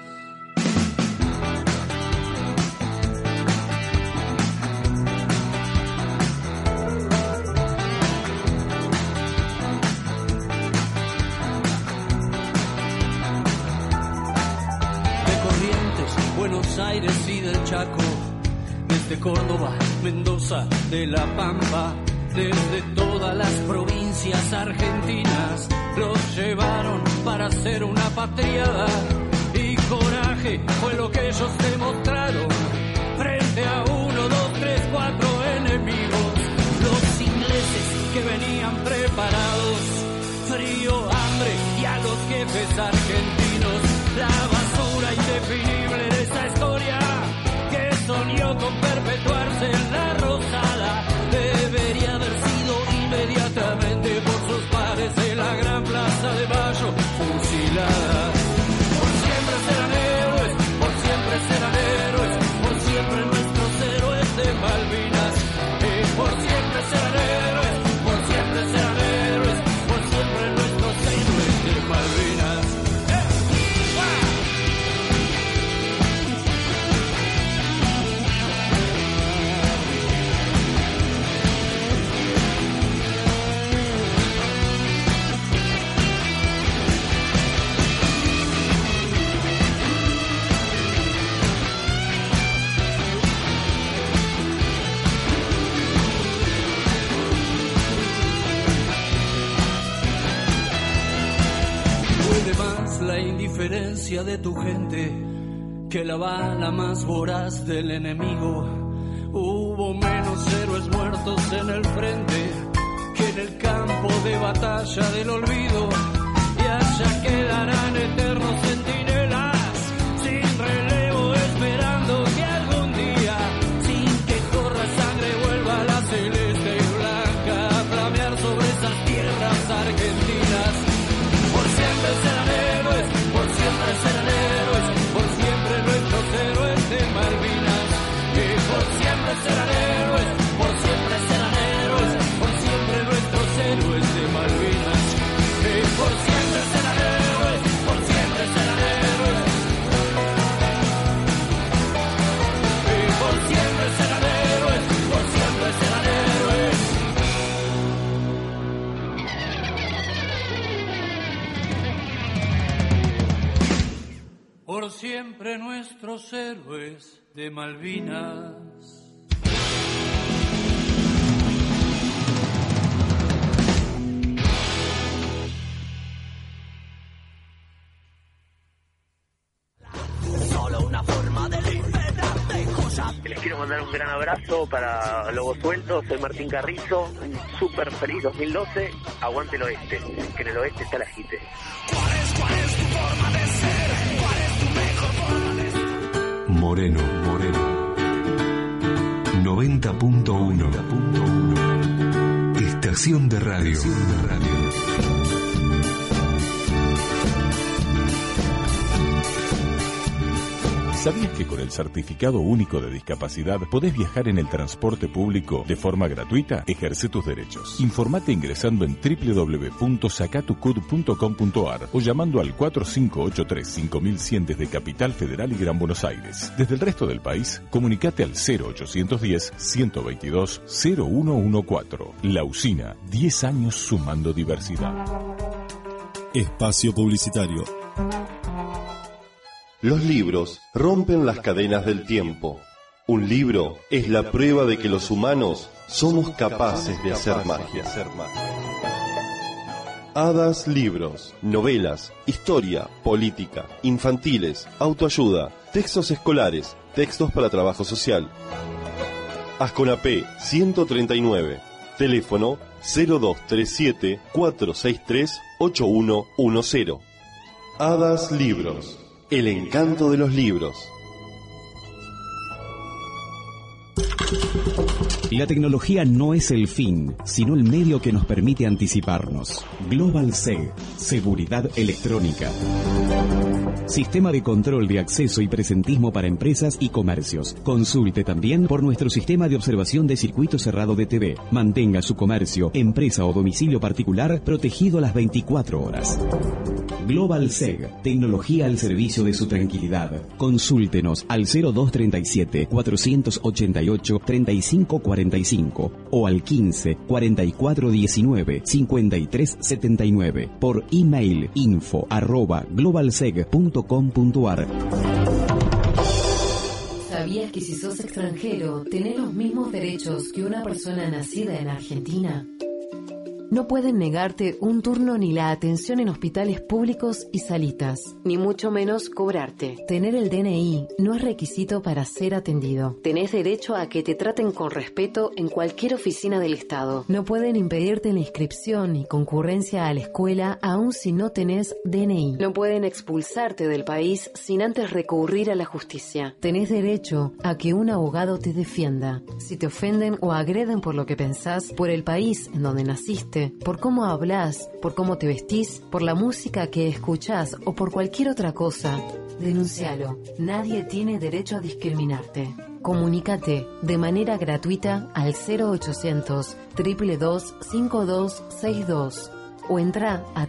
Buenos Aires y del Chaco, desde Córdoba, Mendoza, de La Pampa, desde todas las provincias argentinas, los llevaron para hacer una patriada, y coraje fue lo que ellos demostraron frente a 1, 2, 3, 4 enemigos. Los ingleses que venían preparados, frío, hambre y a los jefes argentinos, la basura indefinible de esa historia que soñó con perpetuarse en la Rosada, debería haber sido inmediatamente por sus pares de la gran plaza de Mayo fusilada. Por siempre serán héroes, por siempre serán héroes, por siempre nuestros héroes de Malvinas. Por siempre serán héroes, por siempre serán héroes, por siempre nuestros héroes de Malvinas. La indiferencia de tu gente que la bala más voraz del enemigo. Hubo menos héroes muertos en el frente que en el campo de batalla del olvido, y allá quedarán eternos centinelas por siempre nuestros héroes de Malvinas. Solo una forma de liberarte, cosa. Les quiero mandar un gran abrazo para Lobo Suelto, soy Martín Carrizo, súper feliz 2012, aguante el oeste, que en el oeste está la jite. ¿Cuál es tu forma de ser? ¿Cuál es tu mejor forma de ser? Moreno, 90.1. Estación de radio. ¿Sabías que con el Certificado Único de Discapacidad podés viajar en el transporte público de forma gratuita? Ejerce tus derechos. Informate ingresando en www.sacatucud.com.ar o llamando al 4583-5100 desde Capital Federal y Gran Buenos Aires. Desde el resto del país, comunicate al 0810-122-0114. La Usina, 10 años sumando diversidad. Espacio publicitario. Los libros rompen las cadenas del tiempo. Un libro es la prueba de que los humanos somos capaces de hacer magia. Hadas Libros, novelas, historia, política, infantiles, autoayuda, textos escolares, textos para trabajo social. Asconapé 139, teléfono 0237 463 8110. Hadas Libros. El encanto de los libros. La tecnología no es el fin, sino el medio que nos permite anticiparnos. Global SEG, Seguridad Electrónica. Sistema de control de acceso y presentismo para empresas y comercios. Consulte también por nuestro sistema de observación de circuito cerrado de TV. Mantenga su comercio, empresa o domicilio particular protegido a las 24 horas. Global SEG, tecnología al servicio de su tranquilidad. Consúltenos al 0237 488 3545 o al 15 44 19 53 79 por email info@globalseg.com.ar. ¿Sabías que si sos extranjero tenés los mismos derechos que una persona nacida en Argentina? No pueden negarte un turno ni la atención en hospitales públicos y salitas, ni mucho menos cobrarte. Tener el DNI no es requisito para ser atendido. Tenés derecho a que te traten con respeto en cualquier oficina del Estado. No pueden impedirte la inscripción ni concurrencia a la escuela aun si no tenés DNI. No pueden expulsarte del país sin antes recurrir a la justicia. Tenés derecho a que un abogado te defienda. Si te ofenden o agreden por lo que pensás, por el país en donde naciste, por cómo hablas, por cómo te vestís, por la música que escuchás o por cualquier otra cosa, denúncialo. Nadie tiene derecho a discriminarte. Comunícate de manera gratuita al 0800 222 5262 o entra a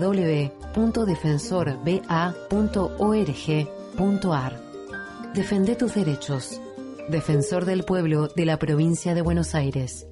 www.defensorba.org.ar. Defende tus derechos. Defensor del Pueblo de la Provincia de Buenos Aires.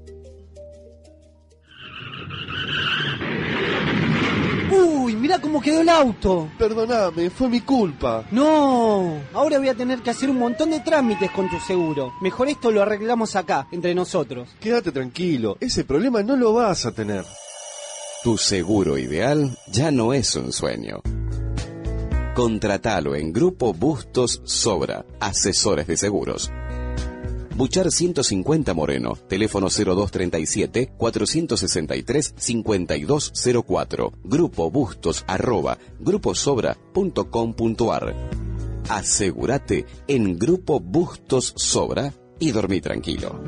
Uy, mirá cómo quedó el auto. Perdóname, fue mi culpa. No, ahora voy a tener que hacer un montón de trámites con tu seguro. Mejor esto lo arreglamos acá, entre nosotros. Quédate tranquilo, ese problema no lo vas a tener. Tu seguro ideal ya no es un sueño. Contratalo en Grupo Bustos Sobra, asesores de seguros. Buchar 150 Moreno, teléfono 0237 463 5204, Grupo Bustos @gruposobra.com.ar. Asegúrate en Grupo Bustos Sobra y dormí tranquilo.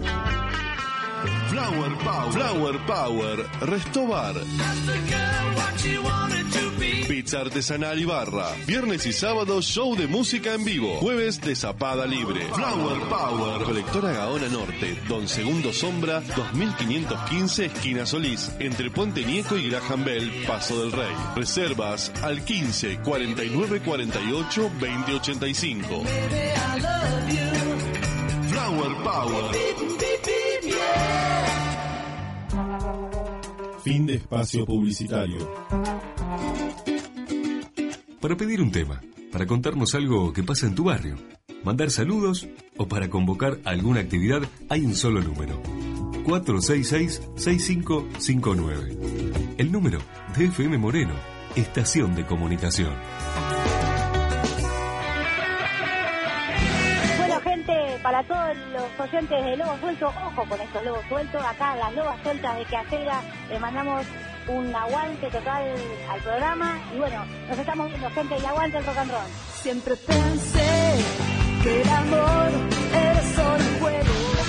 Flower Power, Restobar. Pizza artesanal y barra. Viernes y sábado, show de música en vivo. Jueves de zapada libre. Flower Power. Colectora Gaona Norte, Don Segundo Sombra, 2515, esquina Solís. Entre Puente Nieco y Graham Bell, Paso del Rey. Reservas al 15 49 48 20 85. Flower Power. Fin de espacio publicitario. Para pedir un tema, para contarnos algo que pasa en tu barrio, mandar saludos o para convocar alguna actividad, hay un solo número: 466-6559. El número de FM Moreno, Estación de Comunicación. Bueno, gente, para todos los oyentes de Lobo Suelto, ojo con estos lobos sueltos. Acá las lobas sueltas de Queacera, le mandamos un aguante total al programa. Y bueno, nos estamos viendo, gente, y aguante el rock and roll. Siempre pensé que el amor era solo un juego.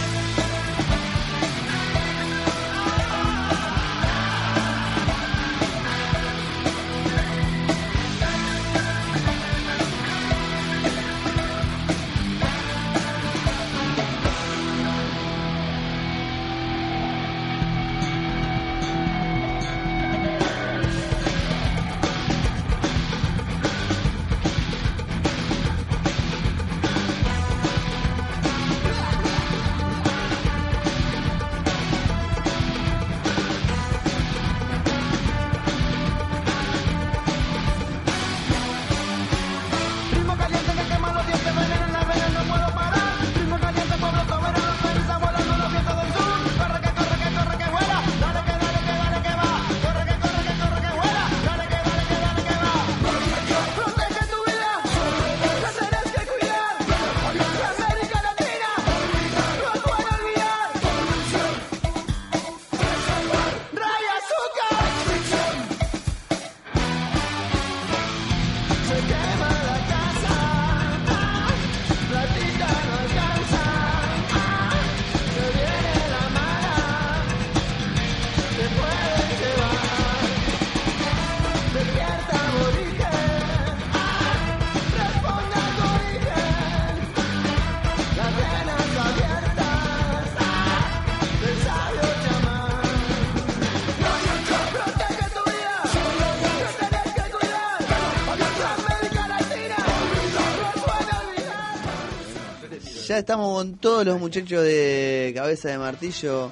Ya estamos con todos los muchachos de Cabeza de Martillo.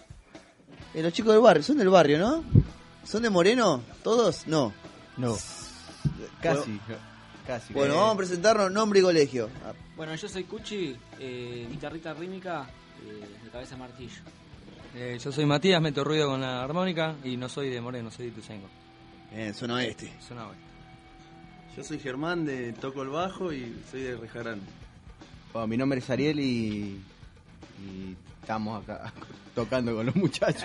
Los chicos del barrio, son del barrio, ¿no? ¿Son de Moreno? ¿Todos? No. No. Casi. Casi. Bueno, vamos a presentarnos nombre y colegio. Bueno, yo soy Cuchi, guitarrita rítmica de Cabeza de Martillo. Yo soy Matías, meto ruido con la armónica y no soy de Moreno, soy de Ituzaingó. Zona oeste. Zona oeste. Yo soy Germán, toco el bajo y soy de Rejarán. Bueno, mi nombre es Ariel y estamos acá tocando con los muchachos.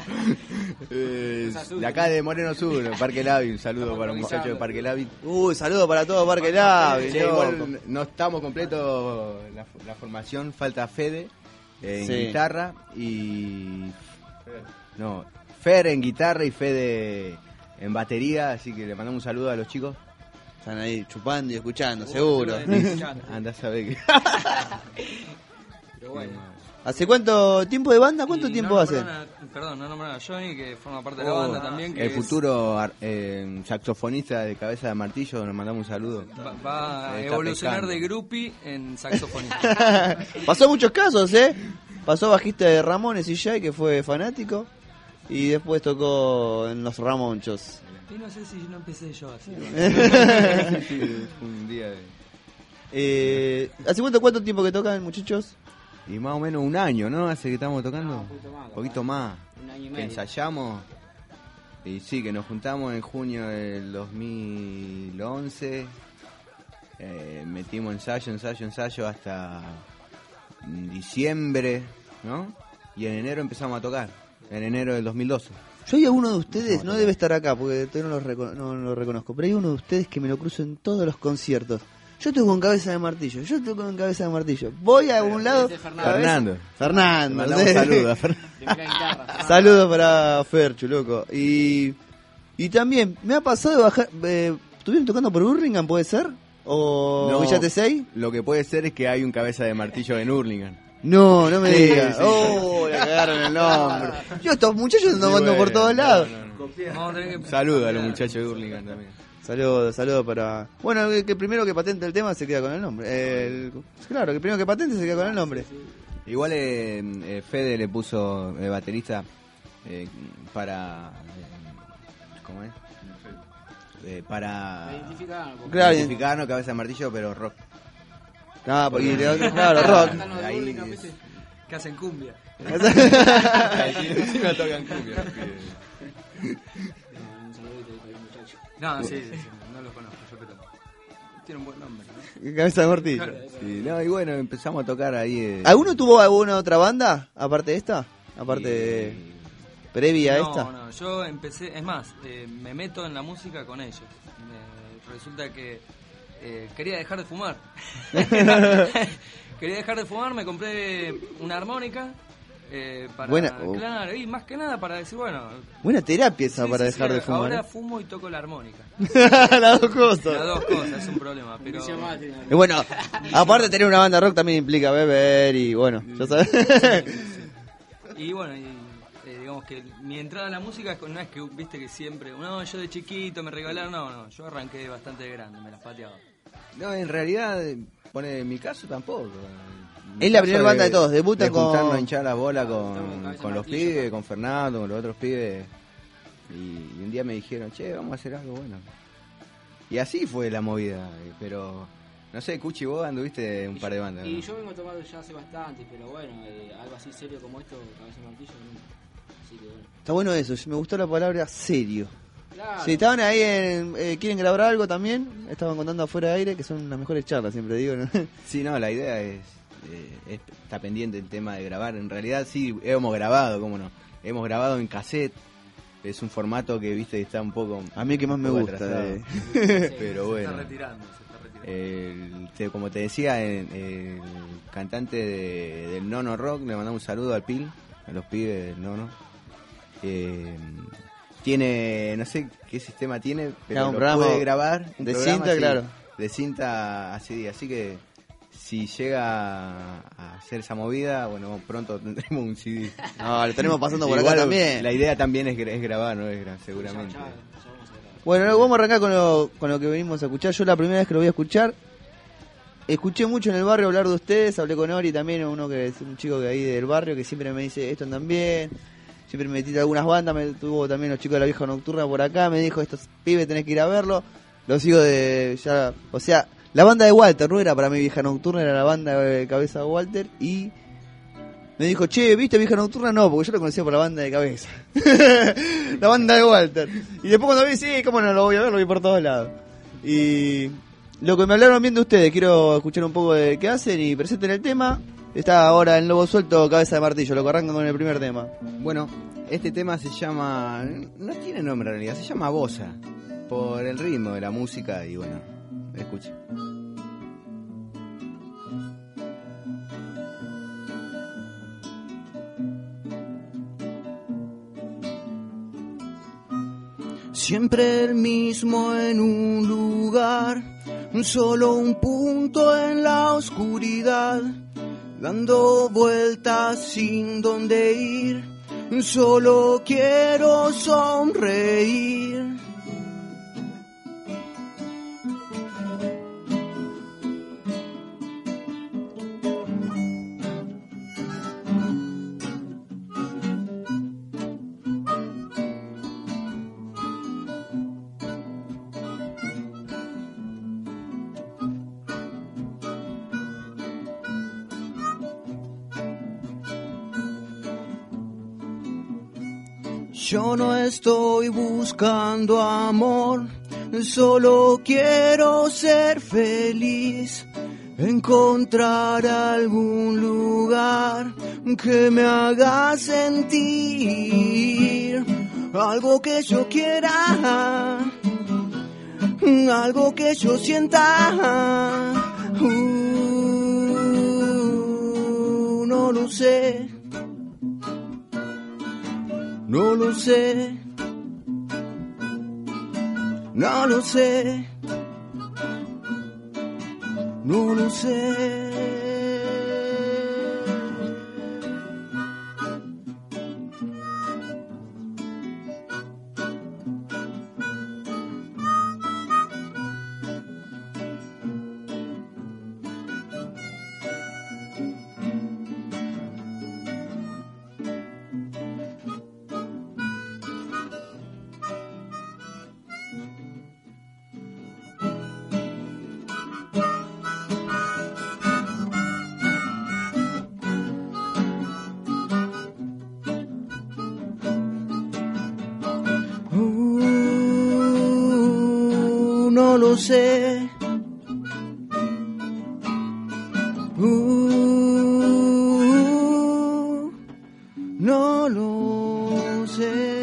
De acá de Moreno Sur, Parque Lavi. Un saludo para los muchachos de Parque Lavi. Saludo para todo Parque Lavi. Sí, igual no estamos completos la formación, falta Fede en guitarra y... No, Fer en guitarra y Fede en batería, así que le mandamos un saludo a los chicos. Están ahí chupando y escuchando, seguro. Andá a saber que... Pero bueno. ¿Hace cuánto tiempo de banda? ¿Cuánto tiempo hace? Perdón, no nombraron a Johnny, que forma parte de la banda también. Que el futuro saxofonista de Cabeza de Martillo, nos mandamos un saludo. Va a evolucionar de groupie en saxofonista. Pasó muchos casos, ¿eh? Pasó bajista de Ramones y Jay, que fue fanático. Y después tocó en los Ramonchos. Y no sé si no empecé yo así. Un día ¿Hace cuánto tiempo que tocan, muchachos? Y más o menos un año, ¿no? Hace que estamos tocando. Un poquito más. Un año y medio. Que ensayamos. Y sí, que nos juntamos en junio del 2011. Metimos ensayo hasta diciembre, ¿no? Y en enero empezamos a tocar. En enero del 2012. Yo hay uno de ustedes, no debe estar acá porque todavía no lo reconozco, pero hay uno de ustedes que me lo cruzo en todos los conciertos. Yo toco con Cabeza de Martillo, voy a un lado. Fernando. Mandamos saludos a Fernando. Saludos para Ferchu, loco. Y también, me ha pasado de bajar. ¿Estuvieron tocando por Hurlingham, puede ser? ¿O no, Villa Tesey? Lo que puede ser es que hay un Cabeza de Martillo en Hurlingham. No me digas. Le cagaron el nombre. Estos muchachos andan tocando por todos lados. Saludos a los muchachos de Hurlingham también. Saludos para... Bueno, el que primero que patente el tema se queda con el nombre. Claro, que primero que patente se queda con el nombre. Igual Fede le puso baterista para... ¿cómo es? para Claro, identificarnos, Cabeza de Martillo, pero rock. Ah, porque de otro, claro, rock. Ahí que hacen cumbia. Encima tocan cumbia. Un saludito ahí para el muchacho. No, sí, no lo conozco yo, pero tiene un buen nombre, ¿no? Cabeza de Martillo. Sí, no, y bueno, empezamos a tocar ahí. ¿Alguno tuvo alguna otra banda, aparte de esta? Aparte de... ¿Previa a esta? No, yo empecé, es más, me meto en la música con ellos. Resulta que quería dejar de fumar. Quería dejar de fumar, me compré una armónica. Para, Buena, claro, y más que nada para decir, bueno... Buena terapia esa para dejar de fumar. Ahora fumo y toco la armónica. Las dos cosas. Las dos cosas, es un problema, pero... Y bueno, aparte de tener una banda rock también implica beber y bueno, ya sabes. Y bueno, digamos que mi entrada a la música no es que, viste que siempre, no, yo de chiquito me regalaron, no, yo arranqué bastante grande, me las pateaba. No, en realidad, en mi caso tampoco. Es la primera banda de todos, debutan con... juntarnos a hinchar la bola con los pibes, con Fernando, con los otros pibes. Y un día me dijeron, che, vamos a hacer algo bueno. Y así fue la movida, pero... No sé, Cuchi, vos anduviste un par de bandas. Y yo vengo tomando ya hace bastante, pero bueno, algo así serio como esto, Cabeza de Martillo, nunca. Así que bueno. Está bueno eso, me gustó la palabra serio. Claro. Si estaban ahí, ¿quieren grabar algo también? Estaban contando afuera de aire, que son las mejores charlas, siempre digo, ¿no? Sí, no, la idea está pendiente el tema de grabar. En realidad sí, hemos grabado, cómo no. Hemos grabado en cassette. Es un formato que, viste, está un poco... A mí que más me gusta. Pero bueno. Se está retirando. Como te decía, el cantante del Nono Rock, le mandamos un saludo al Pil, a los pibes del Nono. Tiene, no sé qué sistema tiene, pero un lo puede grabar. Un de programa, cinta, sí, claro. De cinta a CD, así que si llega a hacer esa movida, bueno, pronto tendremos un CD. No, lo tenemos pasando por Igual, acá también. La idea también es grabar, ¿no? Seguramente. Bueno, vamos a arrancar con lo que venimos a escuchar. Yo la primera vez que lo voy a escuchar, escuché mucho en el barrio hablar de ustedes, hablé con Ori también, uno que es un chico que ahí del barrio, que siempre me dice, esto andan bien, siempre me metí algunas bandas, me tuvo también los chicos de la Vieja Nocturna por acá, me dijo, estos pibes tenés que ir a verlo, lo sigo o sea, la banda de Walter, no era para mí Vieja Nocturna, era la banda de Cabeza de Walter, y me dijo, che, ¿viste Vieja Nocturna? No, porque yo lo conocía por la banda de Cabeza. La banda de Walter. Y después cuando vi, sí, cómo no lo voy a ver, lo vi por todos lados. Y lo que me hablaron bien de ustedes, quiero escuchar un poco de qué hacen y presenten el tema. Está ahora en Lobo Suelto, Cabeza de Martillo, lo que arrancan con el primer tema. Bueno, este tema se llama, no tiene nombre en realidad, se llama Bossa, por el ritmo de la música y bueno, escuchen. Siempre el mismo en un lugar, solo un punto en la oscuridad, dando vueltas sin dónde ir, solo quiero sonreír. Yo no estoy buscando amor, solo quiero ser feliz, encontrar algún lugar que me haga sentir algo que yo quiera, algo que yo sienta. No lo sé. No lo sé, no lo sé, no lo sé. no lo sé. No lo sé.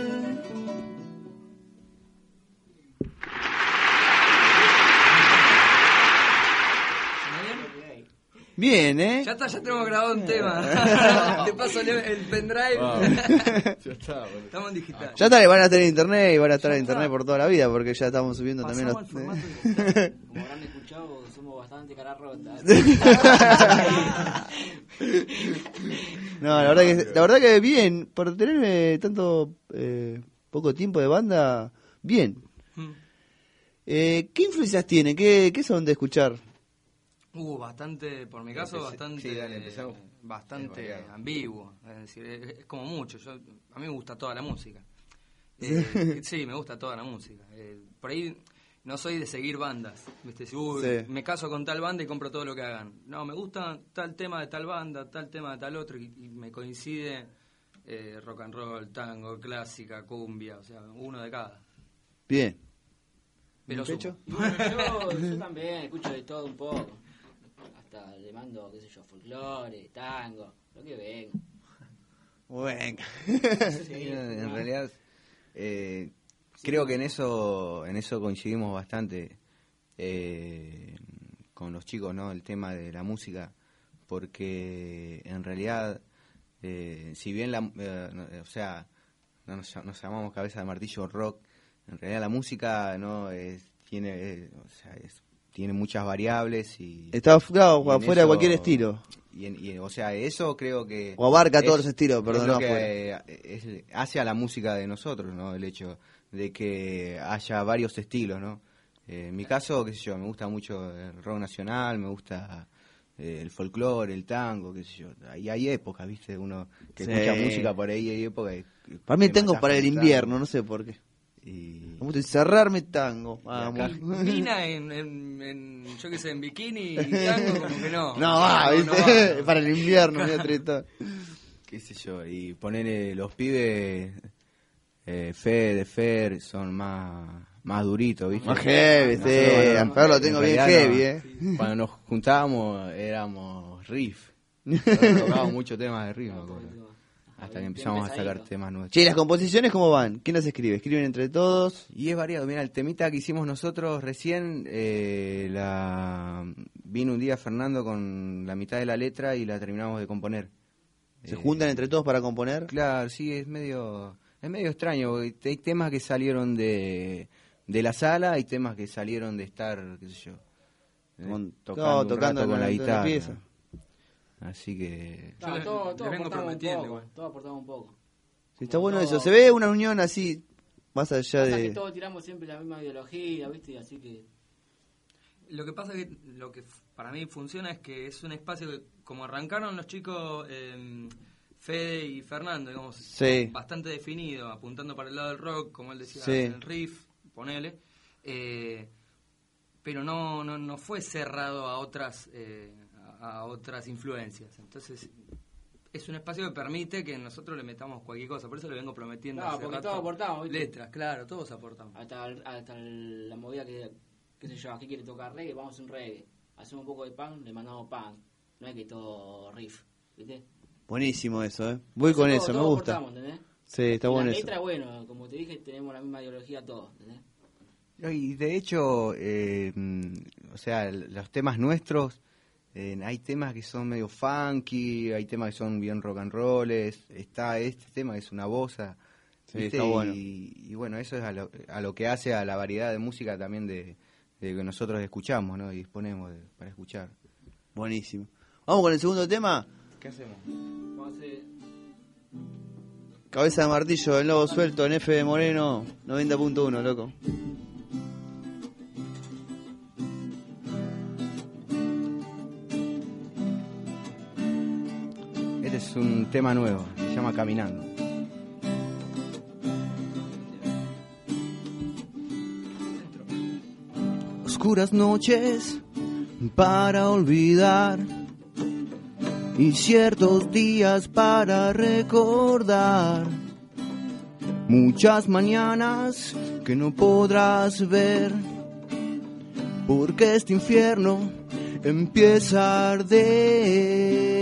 Bien, ¿eh? Ya está, ya tenemos grabado un tema. Te paso el pendrive. Ya está, boludo. Estamos en digital. Ya está, van a tener internet y van a estar en internet por toda la vida porque ya estamos subiendo también los... Como habrán escuchado, somos bastante cara rota. No, la verdad que bien, por tener tanto poco tiempo de banda, bien. ¿Qué influencias tienen? ¿Qué son de escuchar? Bastante, por mi caso, bastante, sí, dale, empezamos. Bastante ambiguo. Es decir, es como mucho. A mí me gusta toda la música. Sí, me gusta toda la música. Por ahí no soy de seguir bandas. ¿Viste? Si, me caso con tal banda y compro todo lo que hagan. No, me gusta tal tema de tal banda, tal tema de tal otro, y me coincide rock and roll, tango, clásica, cumbia, o sea, uno de cada. Bien. Pero ¿Pecho? Bueno, yo también escucho de todo un poco. Hasta le mando, qué sé yo, folclore, tango, lo que venga. Venga. Sí, en realidad, creo que en eso coincidimos bastante con los chicos, ¿no? El tema de la música, porque en realidad, si bien o sea, no nos llamamos cabeza de martillo rock, en realidad la música no tiene muchas variables y está afuera de cualquier estilo. O sea, eso creo que o abarca todos los estilos, perdón, es lo no que hace a la música de nosotros, ¿no? El hecho de que haya varios estilos, ¿no? En mi caso, qué sé yo, me gusta mucho el rock nacional, me gusta el folclore, el tango, qué sé yo. Ahí hay épocas, ¿viste? Uno que escucha música por ahí, hay épocas. Para mí tengo para el invierno, no sé por qué. Me gusta encerrarme tango. Vamos. Mina en yo qué sé, en bikini y tango, como que no. ¿Viste? No, para el invierno, mira, trito. Qué sé yo, y ponerle los pibes, Fer, son más duritos, ¿viste? Más heavy, sí. Pero lo tengo bien heavy, Cuando nos juntábamos éramos riff. Tocábamos muchos temas de riff, me acuerdo. Hasta que empezamos a sacar temas nuevos. Che, ¿las composiciones cómo van? ¿Quién las escribe? ¿Escriben entre todos? Y es variado. Mira, el temita que hicimos nosotros recién, vino un día Fernando con la mitad de la letra y la terminamos de componer. ¿Se juntan entre todos para componer? Claro, sí, es medio extraño. Porque hay temas que salieron de la sala, hay temas que salieron de estar, qué sé yo, tocando con la guitarra. Pieza. Así que... Todos aportamos un poco. Sí, está bueno eso. Se ve una unión así, más allá de... que todos tiramos siempre la misma ideología, ¿viste? Así que... Lo que pasa es que lo que para mí funciona es que es un espacio que, como arrancaron los chicos, Fede y Fernando, digamos, bastante definido, apuntando para el lado del rock, como él decía, el riff, ponele, pero no fue cerrado a otras influencias. Entonces es un espacio que permite que nosotros le metamos cualquier cosa. Por eso le vengo prometiendo hace porque rato todos aportamos, ¿viste? letras, claro, todos aportamos. Hasta la movida que, qué sé yo, aquí quiere tocar reggae, vamos a hacer un reggae. Hacemos un poco de punk, le mandamos punk. No es que todo riff, ¿viste? Buenísimo eso, Voy con eso, me gusta. ¿Entendés? Sí, está bueno eso. La letra, bueno, como te dije, tenemos la misma ideología todos, ¿entendés? Y de hecho, o sea, los temas nuestros, hay temas que son medio funky, hay temas que son bien rock and roll, está este tema que es una bossa, sí, está bueno. Y bueno, eso es a lo que hace a la variedad de música también de que nosotros escuchamos, ¿no? Y disponemos para escuchar. Buenísimo. Vamos con el segundo tema. ¿Qué hacemos? Vamos a hacer... Cabeza de martillo, el lobo suelto en FM Moreno 90.1, loco. Este es un tema nuevo, se llama Caminando. Oscuras noches para olvidar y ciertos días para recordar, muchas mañanas que no podrás ver porque este infierno empieza a arder.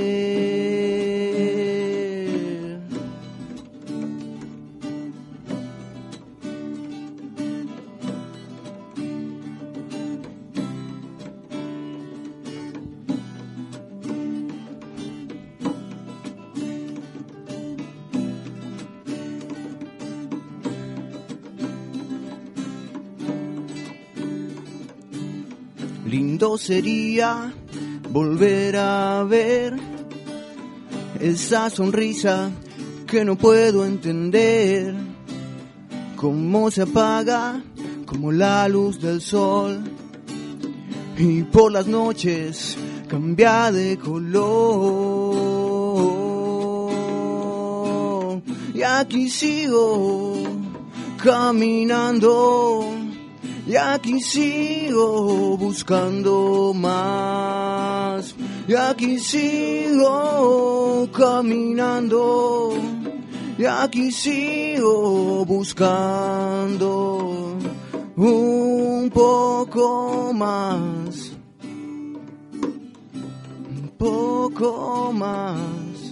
Lindo sería volver a ver esa sonrisa que no puedo entender, cómo se apaga como la luz del sol y por las noches cambia de color. Y aquí sigo caminando, y aquí sigo buscando más, y aquí sigo caminando, y aquí sigo buscando un poco más, un poco más.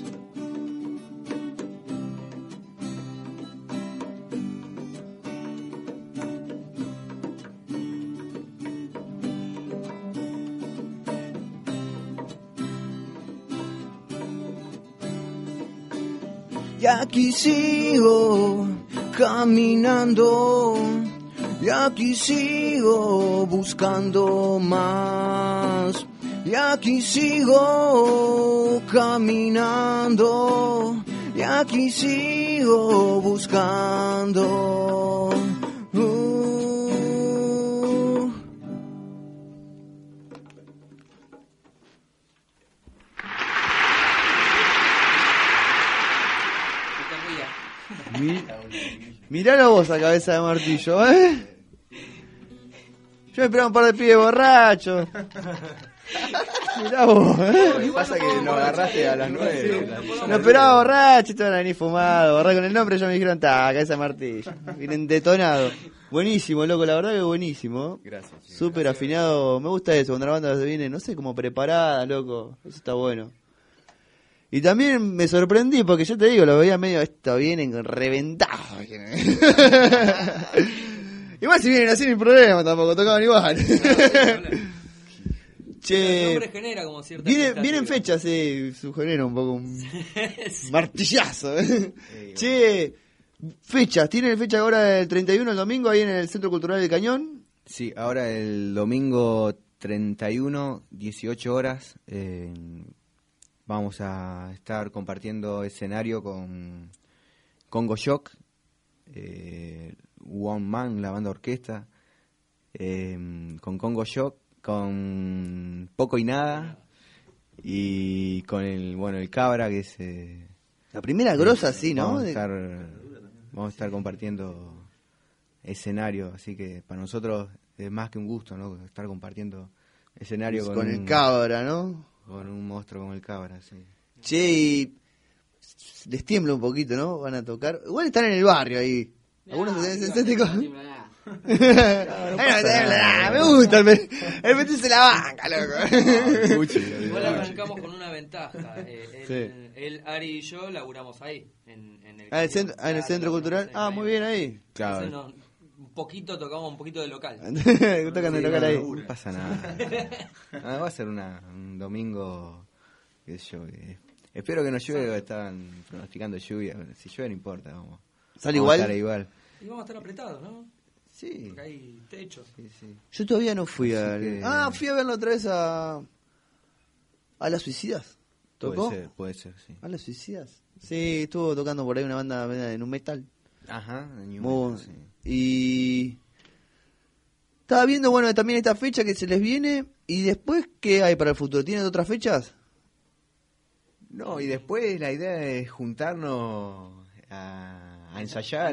Y aquí sigo caminando, y aquí sigo buscando más, y aquí sigo caminando, y aquí sigo buscando. Mirá la voz a cabeza de martillo, ¿eh? Yo me esperaba un par de pibes borrachos. Mirá vos, ¿eh? Lo que pasa es que nos agarraste a las 9. No esperaba borracho, te van a venir fumados. Borré con el nombre, yo me dijeron, cabeza de martillo. Vienen detonados. Buenísimo, loco, la verdad que buenísimo. Gracias. Súper afinado, me gusta eso, cuando la banda se viene, no sé, como preparada, loco. Eso está bueno. Y también me sorprendí, porque yo te digo, lo veía medio, esto vienen reventados. Igual si vienen así no hay problema, tampoco tocaban igual. Che, el nombre genera como cierta vienen fechas, genera un poco un martillazo. Che, fechas, ¿tienen fecha ahora el 31, el domingo, ahí en el Centro Cultural del Cañón? Sí, ahora el domingo 31, 18 horas, vamos a estar compartiendo escenario con Congo Shock, One Man, la banda orquesta, con Congo Shock, con Poco y Nada, y con el Cabra, que es... la primera grosa, sí, ¿no? Vamos a estar compartiendo escenario, así que para nosotros es más que un gusto, ¿no? Estar compartiendo escenario con el Cabra, ¿no? Con un monstruo como el Cabra, sí. Che, y les tiembla un poquito, ¿no? Van a tocar. Igual están en el barrio ahí. Algunos se escénicos. Me gusta el meterse la banca, loco. Igual arrancamos con una ventaja. Él, Ari y yo laburamos ahí. En el centro cultural. Sí, muy bien ahí. Claro. Un poquito tocamos un poquito de local. Tocan de local ahí. No pasa nada. Va a ser un domingo, qué sé yo. Espero que no llueva, estaban pronosticando lluvia. Si llueve no importa, vamos. ¿Sale igual? Estar igual. Y vamos a estar apretados, ¿no? Sí. Porque hay techos. Sí. Yo todavía no fui fui a verlo otra vez a Las Suicidas. ¿Tocó? Puede ser, sí. ¿A Las Suicidas? Sí, estuvo tocando por ahí una banda de nu metal. Ajá, de nu metal, sí. Y estaba viendo, bueno, también esta fecha que se les viene. ¿Y después qué hay para el futuro? ¿Tienen otras fechas? No, y después la idea es juntarnos a ensayar.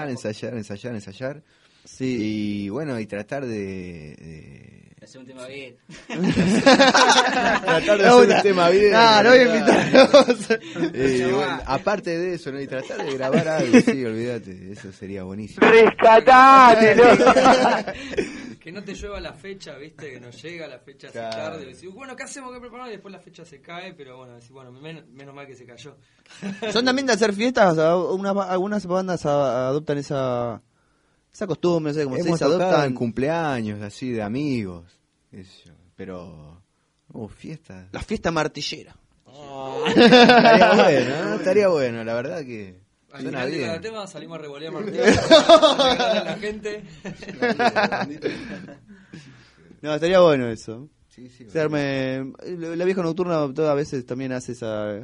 Sí. Y bueno, y tratar de hacer un tema bien. Tratar de hacer un tema bien. No voy a invitarlos. Bueno, aparte de eso, ¿no? Y tratar de grabar algo, sí, olvídate, eso sería buenísimo. ¡Rescatate! Que no te llueva la fecha, ¿viste? Que no llega la fecha así Claro. tarde. Decís, bueno, ¿qué hacemos? ¿Qué preparamos? Y después la fecha se cae, pero bueno, decís, bueno, menos mal que se cayó. ¿Son también de hacer fiestas? Algunas bandas adoptan esa costumbre, no sé cómo se Hemos dice, tocado adoptan en cumpleaños, así, de amigos. Eso, pero... fiestas. la fiesta martillera. Estaría bueno, ¿no? Estaría bueno, la verdad que Al suena final de cada bien. tema salimos a revolear martillo. A la gente. No, estaría bueno eso. Sí, sí, Se arme- la vieja nocturna todas veces también hace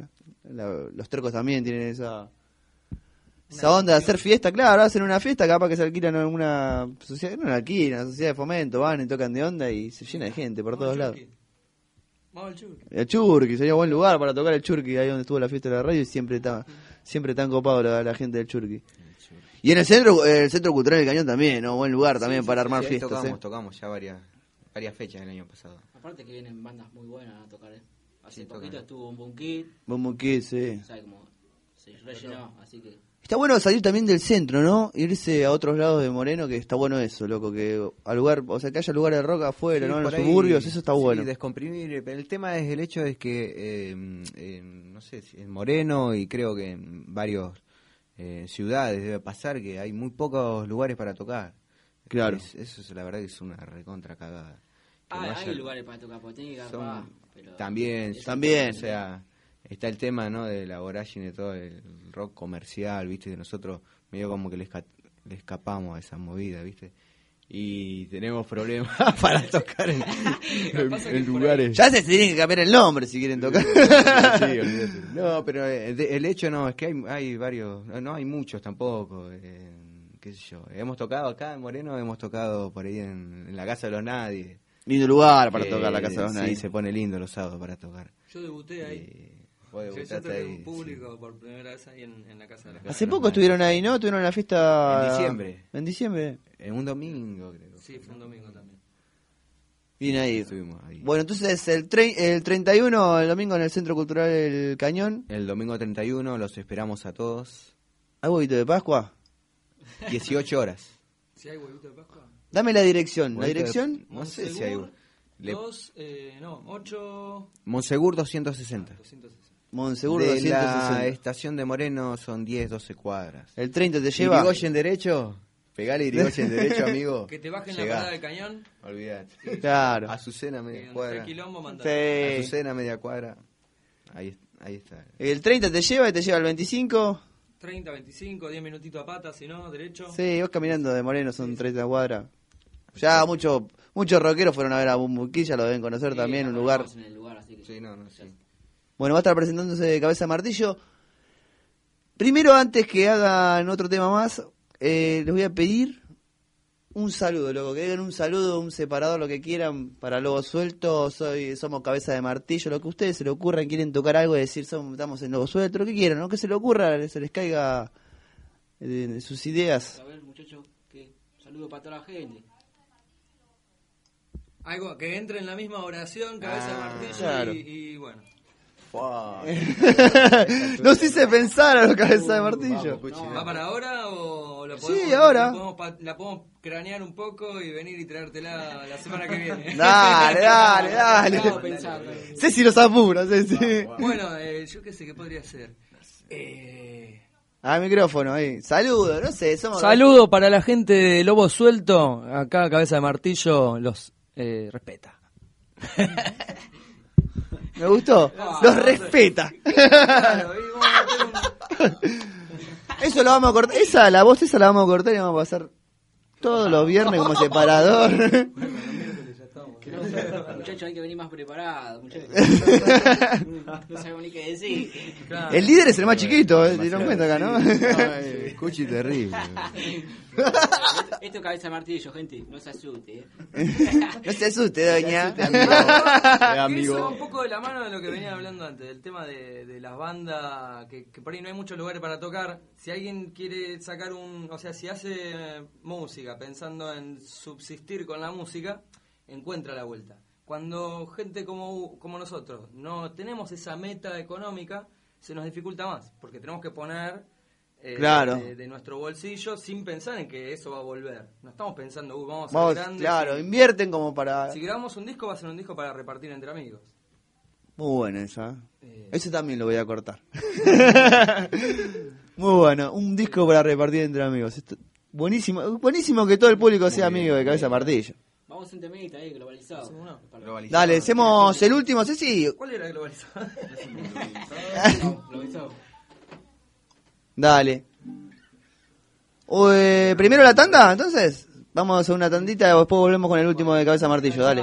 los tercos también tienen esa onda de hacer fiesta, claro, hacen una fiesta, capaz que se alquilan en una sociedad, no la alquilan, una sociedad de fomento, van y tocan de onda y se llena de gente por todos lados. Vamos al Churqui. El Churqui, sería buen lugar para tocar el Churqui, ahí donde estuvo la fiesta de la radio y siempre tan copado la gente del Churqui. Y en el centro cultural del Cañón también, ¿no? Buen lugar también para armar Sí, fiestas. tocamos ya varias fechas el año pasado. Aparte que vienen bandas muy buenas a tocar, Hace Sí, poquito tocan. estuvo un Boom Kid. Boom Kid, sí. O sea, como se rellenó, así que... Está bueno salir también del centro, ¿no? Irse a otros lados de Moreno, que está bueno eso, loco, que al lugar, o sea, que haya lugares de rock afuera, Sí, ¿no? En los por ahí, suburbios, eso está sí, bueno. descomprimir. El tema es el hecho es que, no sé, si en Moreno y creo que en varias ciudades debe pasar que hay muy pocos lugares para tocar. Claro. Eso es la verdad que es una recontra cagada. Que no hay haya- lugares para tocar, porque tiene que son- garpar, pero... También, También. O sea, está el tema, ¿no? De la vorágine, de todo el rock comercial, ¿viste? Que nosotros medio como que le escapamos a esa movida, ¿viste? Y tenemos problemas para tocar en lugares. Ya se tienen que cambiar el nombre si quieren tocar. Sí, olvídate. No, pero el hecho no, es que hay varios, no hay muchos tampoco, qué sé yo. Hemos tocado acá en Moreno, hemos tocado por ahí en la Casa de los Nadie. Lindo lugar para tocar la Casa de los Sí, Nadie. se pone lindo los sábados para tocar. Yo debuté ahí. Vos Yo debutaste toqué ahí, en público por primera vez ahí en la casa de la Hace poco estuvieron ahí, ¿no? Tuvieron la fiesta... En diciembre. En diciembre. En un domingo, creo. Sí, fue un domingo también. Bien ahí. Estuvimos ahí. Bueno, entonces el 31, el domingo en el Centro Cultural El Cañón. El domingo 31 los esperamos a todos. ¿Hay huevito de Pascua? 18 horas. ¿Si hay huevito de Pascua? Dame la dirección. ¿La Huevito de- dirección? No sé si hay... Le- 8... Monsegur 260. Monsegur de 260. la estación de Moreno son 10, 12 cuadras. ¿El 30 te lleva? ¿Irigoyen derecho? Pegale Irigoyen derecho, amigo. Que te bajen la Llegá. parada del cañón. Olvídate. Claro. Azucena Y media donde cuadra. está el quilombo, mandate. Sí. Azucena media cuadra. Ahí está. El 30 te lleva y te lleva el 25. 30, 25, 10 minutitos a pata, si no, derecho. Sí, vos caminando de Moreno son 30 cuadras. Ya muchos rockeros fueron a ver a Bumbuquí, ya lo deben conocer también, un lugar. En el lugar, así que... Sí, sí. Bueno, va a estar presentándose Cabeza de Martillo. Primero, antes que hagan otro tema más, les voy a pedir un saludo, loco. Que digan un saludo, un separador, lo que quieran, para Lobo Suelto. Somos Cabeza de Martillo, lo que a ustedes se les ocurra. Quieren tocar algo y decir, estamos en Lobo Suelto, lo que quieran, ¿no? Que se les ocurra, se les caiga sus ideas. A ver, muchachos, que saludo para toda la gente. Algo que entre en la misma oración, cabeza de martillo claro. y bueno. Nos hice pensar a los Cabeza de Martillo. ¿Va para ahora o la podemos, Sí, ahora. la podemos cranear un poco y venir y traértela la semana que viene? Dale. Estaba pensando. Ceci los apura, Ceci. Bueno, yo qué sé, ¿qué podría ser? Al micrófono ahí. Saludos, no sé. Somos Saludo para la gente de Lobo Suelto. Acá, Cabeza de Martillo los respeta. Me gustó. Los respeta. Eso lo vamos a cortar. La voz esa la vamos a cortar y vamos a pasar todos los viernes como separador. Muchachos, hay que venir más preparados. No sabemos ni qué decir. El líder es el más chiquito, te dieron cuenta acá, ¿no? Escuchi terrible. Esto es Cabeza de Martillo, gente. No se asuste. No se asuste, doña. Eso va un poco de la mano de lo que venían hablando antes, del tema de las bandas, que por ahí no hay muchos lugares para tocar. Si alguien quiere sacar si hace música pensando en subsistir con la música, encuentra la vuelta. Cuando gente como nosotros no tenemos esa meta económica, se nos dificulta más, porque tenemos que poner Claro. de nuestro bolsillo sin pensar en que eso va a volver. No estamos pensando, vamos a Vamos, ser grandes. claro, invierten como para... Si grabamos un disco, va a ser un disco para repartir entre amigos. Muy bueno eso, ese también lo voy a cortar. Muy bueno, un disco para repartir entre amigos. Buenísimo, buenísimo que todo el público sea amigo de Cabeza Martillo. Vamos un temita ahí, globalizado. Dale, hacemos el último, Ceci. ¿Cuál era globalizado? Globalizado. Dale. Primero la tanda, entonces. Vamos a hacer una tandita y después volvemos con el último de Cabeza Martillo, dale.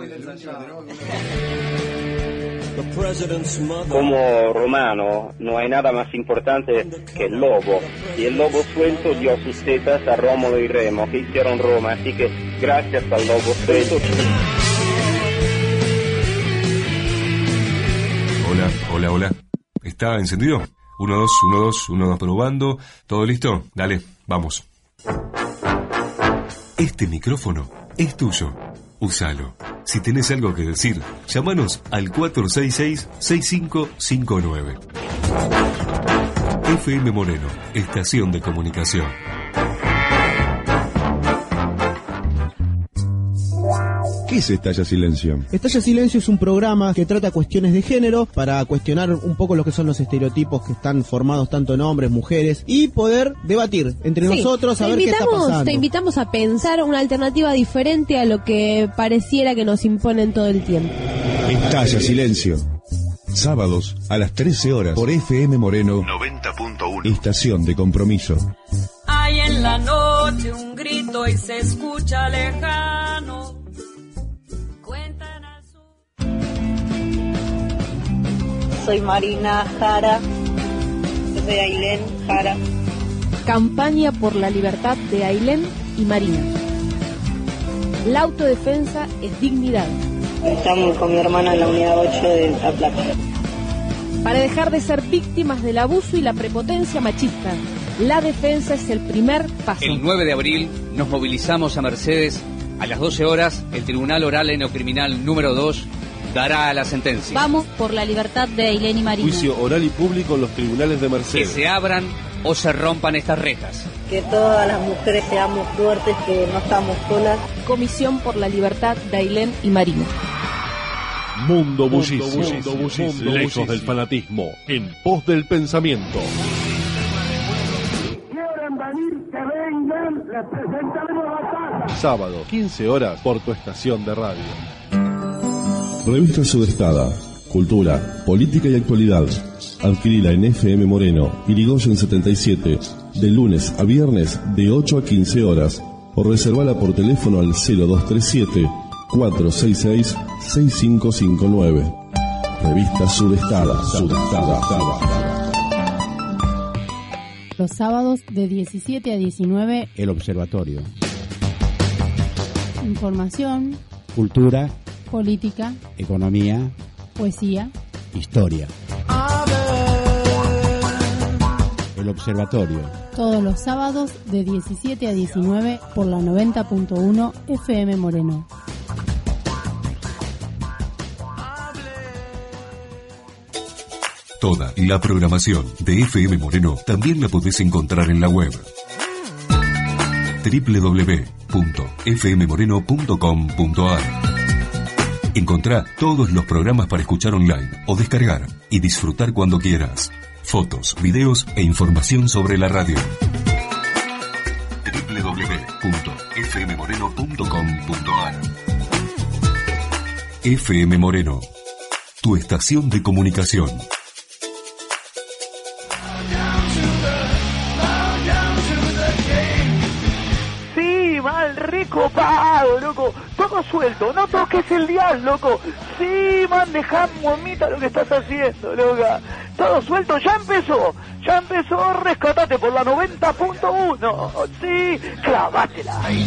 Como romano no hay nada más importante que el lobo, y el lobo suelto dio sus tetas a Rómulo y Remo, que hicieron Roma, así que gracias al lobo suelto. Hola. ¿Está encendido? 1, 2, 1, 2, 1, 2, probando. ¿Todo listo? Dale, vamos. Este micrófono es tuyo. Úsalo. Si tenés algo que decir, llámanos al 466-6559. FM Moreno, estación de comunicación. ¿Qué es Estalla Silencio? Estalla Silencio es un programa que trata cuestiones de género para cuestionar un poco lo que son los estereotipos que están formados tanto en hombres, mujeres y poder debatir entre nosotros a ver qué está pasando. Te invitamos a pensar una alternativa diferente a lo que pareciera que nos imponen todo el tiempo. Estalla Silencio. Sábados a las 13 horas por FM Moreno 90.1. Estación de compromiso. Hay en la noche un grito y se escucha lejano. Soy Marina Jara, de Ailén Jara. Campaña por la libertad de Ailén y Marina. La autodefensa es dignidad. Estamos con mi hermana en la unidad 8 de La Plata. Para dejar de ser víctimas del abuso y la prepotencia machista, la defensa es el primer paso. El 9 de abril nos movilizamos a Mercedes. A las 12 horas, el Tribunal Oral en lo Criminal número 2 dará la sentencia. Vamos por la libertad de Ailén y Marina. Juicio oral y público en los tribunales de Mercedes. Que se abran o se rompan estas rejas. Que todas las mujeres seamos fuertes, que no estamos solas. Comisión por la libertad de Ailén y Marina. Mundo Bullicio, lejos del fanatismo, en pos del pensamiento. Quieren venir, que vengan, les presentaremos la casa. Sábado, 15 horas, por tu estación de radio. Revista Sudestada, cultura, política y actualidad. Adquirila en FM Moreno, Irigoyen 77, de lunes a viernes de 8 a 15 horas. O reservala por teléfono al 0237-466-6559. Revista Sudestada. Los sábados de 17 a 19. El Observatorio. Información, Cultura, política, economía, poesía, historia. El Observatorio. Todos los sábados de 17 a 19 por la 90.1 FM Moreno. Toda la programación de FM Moreno también la podés encontrar en la web www.fmmoreno.com.ar. Encontrá todos los programas para escuchar online o descargar y disfrutar cuando quieras. Fotos, videos e información sobre la radio. www.fmmoreno.com.ar. FM Moreno, tu estación de comunicación. Sí, mal recopado, loco. Todo suelto, no toques el dial, loco. Sí, man, dejá momita lo que estás haciendo, loca. Todo suelto, ya empezó, rescatate por la 90.1. Sí, clavátela ahí.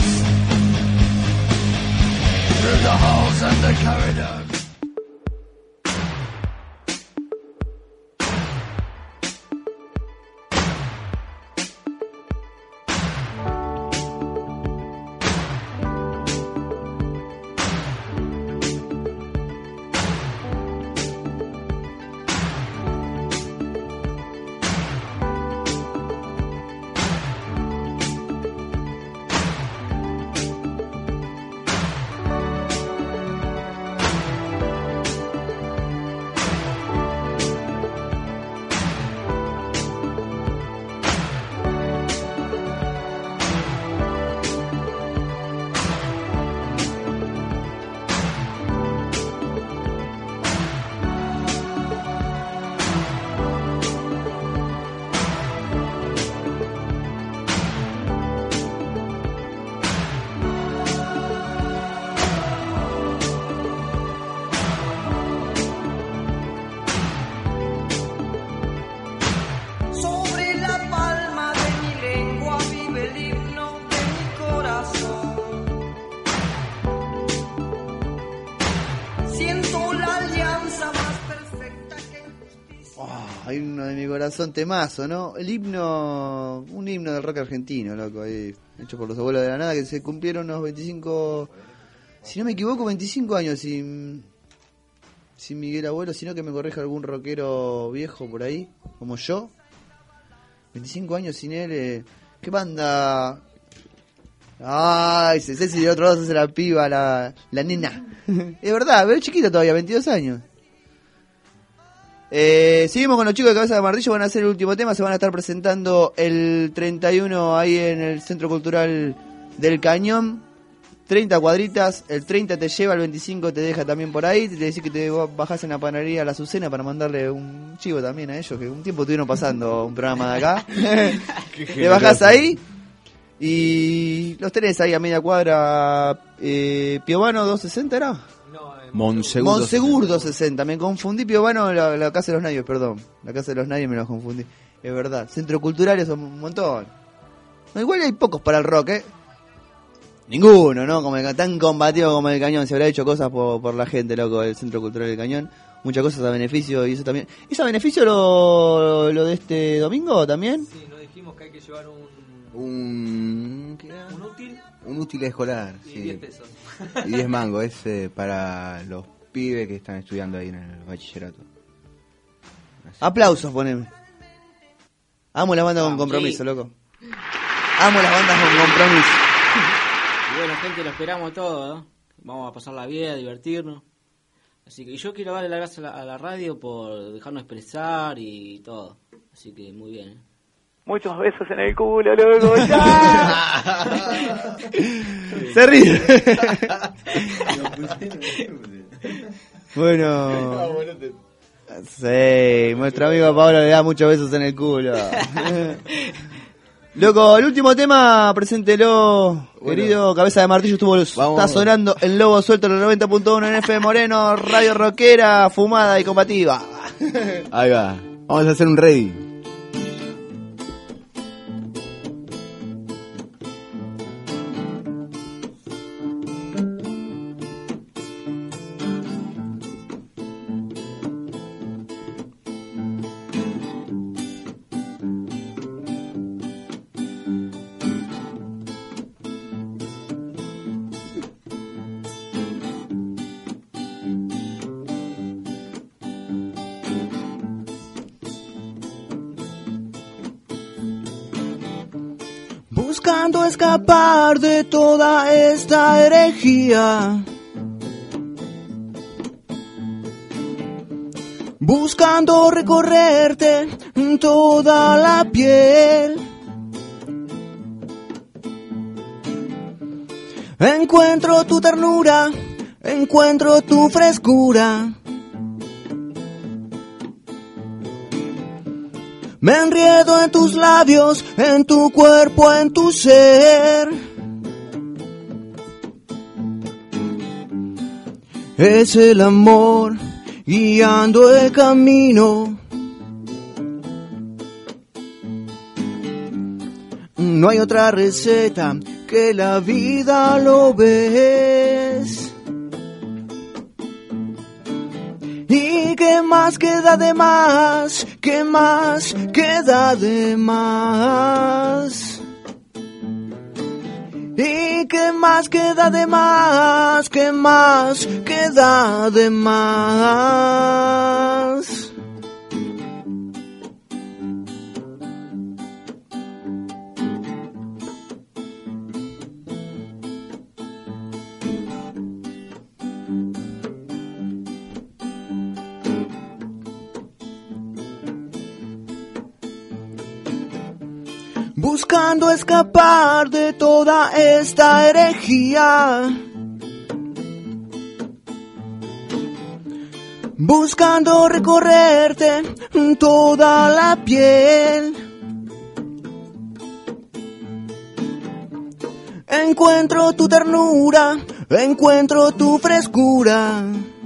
hay uno de mi corazón, temazo, ¿no? Un himno del rock argentino, loco, ahí, hecho por los abuelos de la nada, que se cumplieron unos 25, si no me equivoco, 25 años sin Miguel Abuelo, sino que me corrija algún rockero viejo por ahí, como yo. 25 años sin él, ¿qué banda? Ay, Ceci de otro lado se hace la piba, la nena. Es verdad, pero es chiquito todavía, 22 años. Seguimos con los chicos de Cabeza de Martillo, van a hacer el último tema, se van a estar presentando el 31 ahí en el Centro Cultural del Cañón, 30 cuadritas, el 30 te lleva, el 25 te deja también por ahí, te decís que te bajás en la panadería La Azucena para mandarle un chivo también a ellos, que un tiempo estuvieron pasando un programa de acá. Te bajás ahí y los tenés ahí a media cuadra, Piovano 260 era. Monsegur 260, me confundí, Piovano, la Casa de los Nadies, perdón. La Casa de los Nadies me lo confundí. Es verdad, centros culturales son un montón. No, igual hay pocos para el rock, Ninguno, ¿no? Como tan combativo como el Cañón. Se habrá hecho cosas por la gente, loco, del Centro Cultural del Cañón. Muchas cosas a beneficio y eso también. ¿Es a beneficio lo de este domingo también? Sí, nos dijimos que hay que llevar un útil. Un útil escolar, Y sí. 10 pesos. Y 10 mangos, es para los pibes que están estudiando ahí en el bachillerato. Aplausos, poneme. Amo la banda con compromiso, loco. Amo las bandas con compromiso. Y bueno, gente, lo esperamos todo, ¿no? Vamos a pasar la vida, a divertirnos. Así que yo quiero darle las gracias a la radio por dejarnos expresar y todo. Así que muy bien, Muchos besos en el culo, loco. ¡Ya! Se ríe. Bueno. Sí, nuestro amigo Pablo le da muchos besos en el culo. Loco, el último tema, preséntelo, querido Cabeza de Martillo. Está sonando el Lobo Suelto en el 90.1 en FM Moreno, radio rockera, fumada y combativa. Ahí va, vamos a hacer un ready. Buscando escapar de toda esta herejía, buscando recorrerte toda la piel. Encuentro tu ternura, encuentro tu frescura. Me enriedo en tus labios, en tu cuerpo, en tu ser. Es el amor guiando el camino. No hay otra receta que la vida lo ves. ¿Y qué más queda de más? ¿Qué más queda de más? ¿Y qué más queda de más? ¿Qué más queda de más? Buscando escapar de toda esta herejía, buscando recorrerte toda la piel. Encuentro tu ternura, encuentro tu frescura.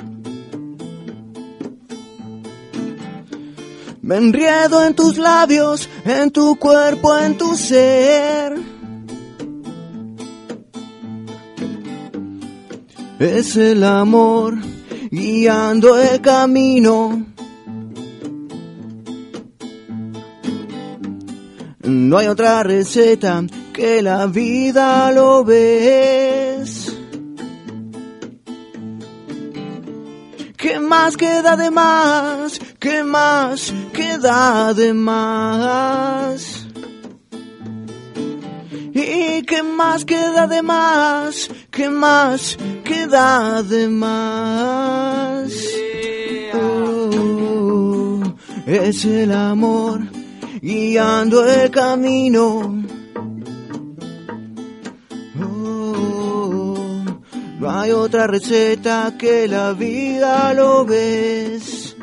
Me enriedo en tus labios, en tu cuerpo, en tu ser. Es el amor guiando el camino. No hay otra receta que la vida lo ves. ¿Qué más queda de más? ¿Qué más queda de más? ¿Y qué más queda de más? ¿Qué más queda de más? Es el amor guiando el camino. No hay otra receta que la vida lo ves.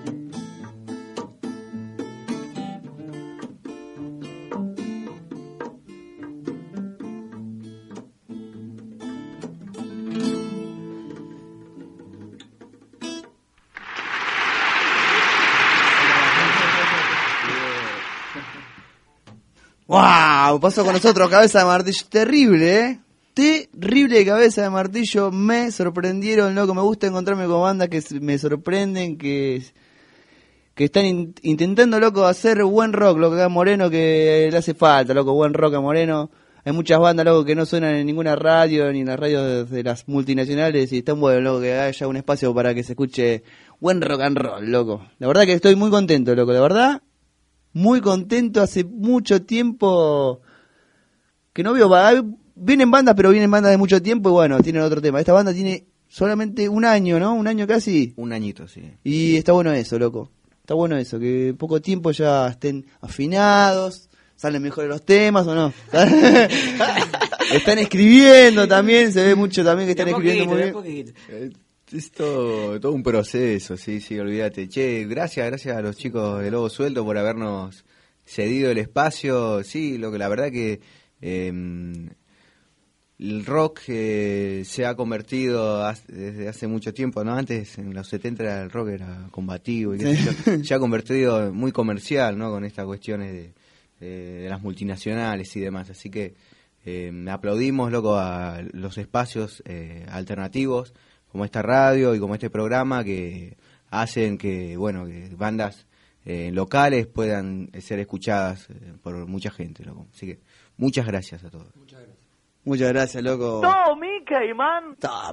¡Wow! Pasó con nosotros Cabeza de Martillo. Terrible, ¿eh? Terrible Cabeza de Martillo. Me sorprendieron, loco. Me gusta encontrarme con bandas que me sorprenden, que están intentando, loco, hacer buen rock, loco. Acá Moreno, que le hace falta, loco, buen rock a Moreno. Hay muchas bandas, loco, que no suenan en ninguna radio, ni en las radios de las multinacionales, y están bueno, loco, que haya un espacio para que se escuche buen rock and roll, loco. La verdad que estoy muy contento, loco, la verdad. Muy contento, hace mucho tiempo que no veo. Vienen bandas, pero vienen bandas de mucho tiempo y bueno, tienen otro tema. Esta banda tiene solamente un año, ¿no? Un año casi. Un añito, sí. Y está bueno eso, loco. Está bueno eso, que en poco tiempo ya estén afinados, salen mejores los temas o no. Están escribiendo también, se ve mucho también que están escribiendo muy bien. Es todo un proceso, sí, olvídate. Che, gracias a los chicos de Lobo Suelto por habernos cedido el espacio. Sí, lo que la verdad que el rock se ha convertido desde hace mucho tiempo, ¿no? Antes, en los 70, el rock era combativo y qué sé yo. Se ha convertido muy comercial, ¿no? Con estas cuestiones de las multinacionales y demás. Así que aplaudimos, loco, a los espacios alternativos como esta radio y como este programa que hacen que, bueno, que bandas locales puedan ser escuchadas por mucha gente, loco. Así que muchas gracias a todos. Muchas gracias, loco. Tommy Caimán.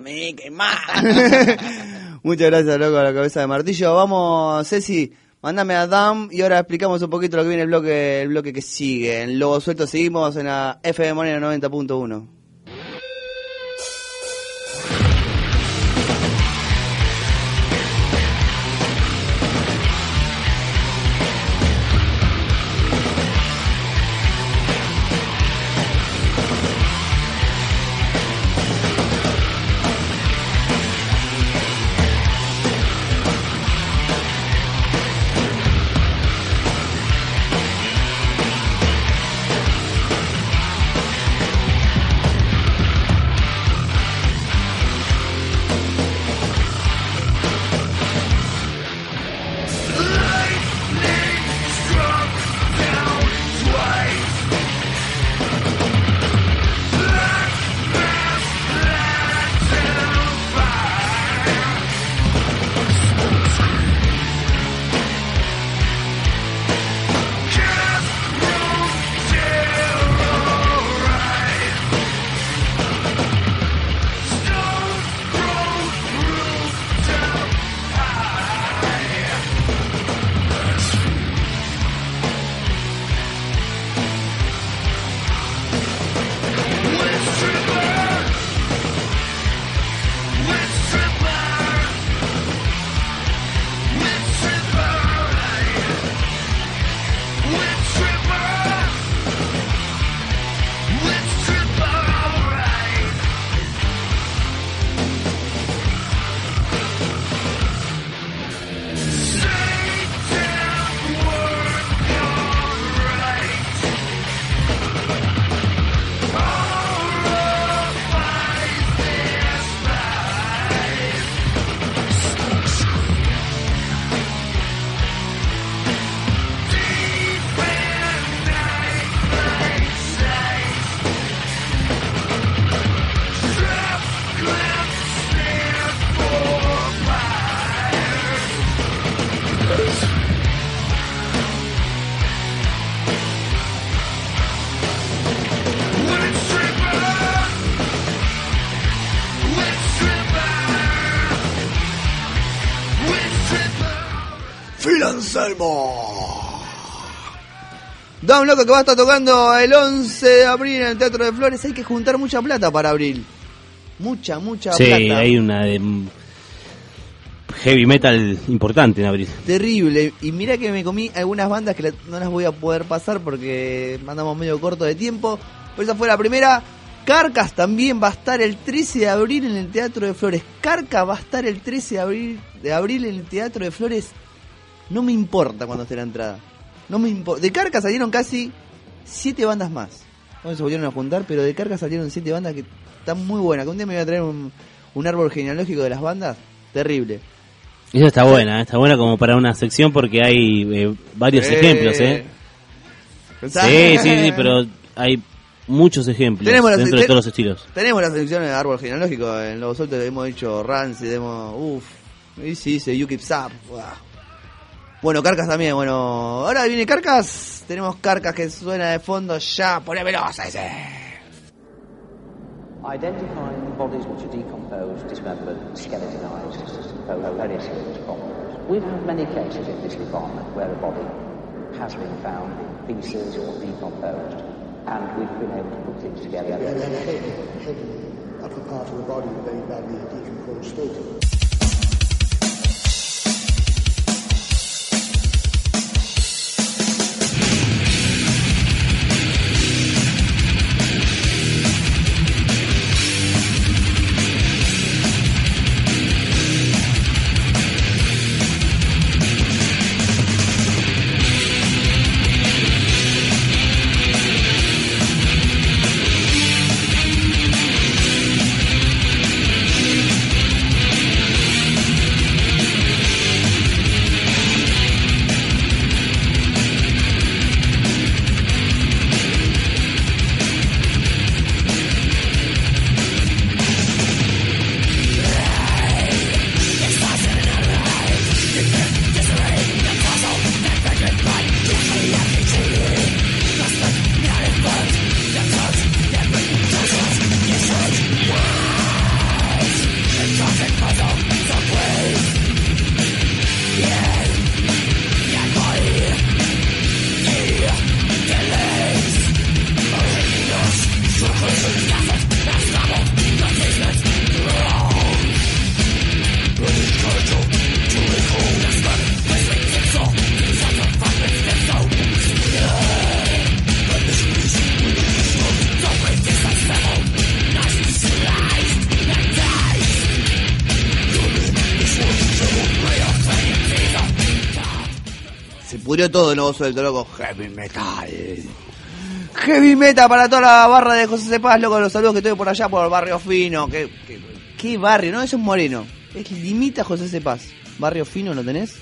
Muchas gracias, loco, a la Cabeza de Martillo. Vamos, Ceci, mándame a Dan y ahora explicamos un poquito lo que viene el bloque que sigue. En Lobo Suelto seguimos en la FM Moreno 90.1. Phil Anselmo. Down, loco, que va a estar tocando el 11 de abril en el Teatro de Flores. Hay que juntar mucha plata para abril. Mucha plata. Sí, hay una de heavy metal importante en abril. Terrible. Y mira que me comí algunas bandas que no las voy a poder pasar porque andamos medio corto de tiempo. Pero esa fue la primera. Carcas también va a estar el 13 de abril en el Teatro de Flores. Carcas va a estar el 13 de abril en el Teatro de Flores. No me importa cuando esté la entrada. No me importa. De Carcas salieron casi 7 bandas más. No se volvieron a juntar, pero de Carcas salieron 7 bandas que están muy buenas. Que un día me voy a traer un árbol genealógico de las bandas. Terrible. Eso está buena, está buena como para una sección porque hay varios ejemplos, Sí, pero hay muchos ejemplos dentro de todos los estilos. Tenemos la selección de árbol genealógico. En Lobo Suelto hemos dicho Rancid, y sí, dice You Keep Up. Wow. Bueno, Carcas también, bueno. Ahora viene Carcas. Tenemos Carcas que suena de fondo ya. Ponémelo, ese. Identifying bodies which are decomposed, dismembered, skeletonized, very serious problems. We've had many cases in this department where a body has been found in pieces or decomposed, and we've been able to put things together. And then head upper part of the body in a very badly decomposed state. Pudrió todo el Lobo Suelto, loco. Heavy metal. Heavy metal para toda la barra de José Cepaz, loco. Los saludos que estoy por allá, por el Barrio Fino. ¿Qué barrio? No, eso es Moreno. Es limita José Cepaz. ¿Barrio Fino lo tenés?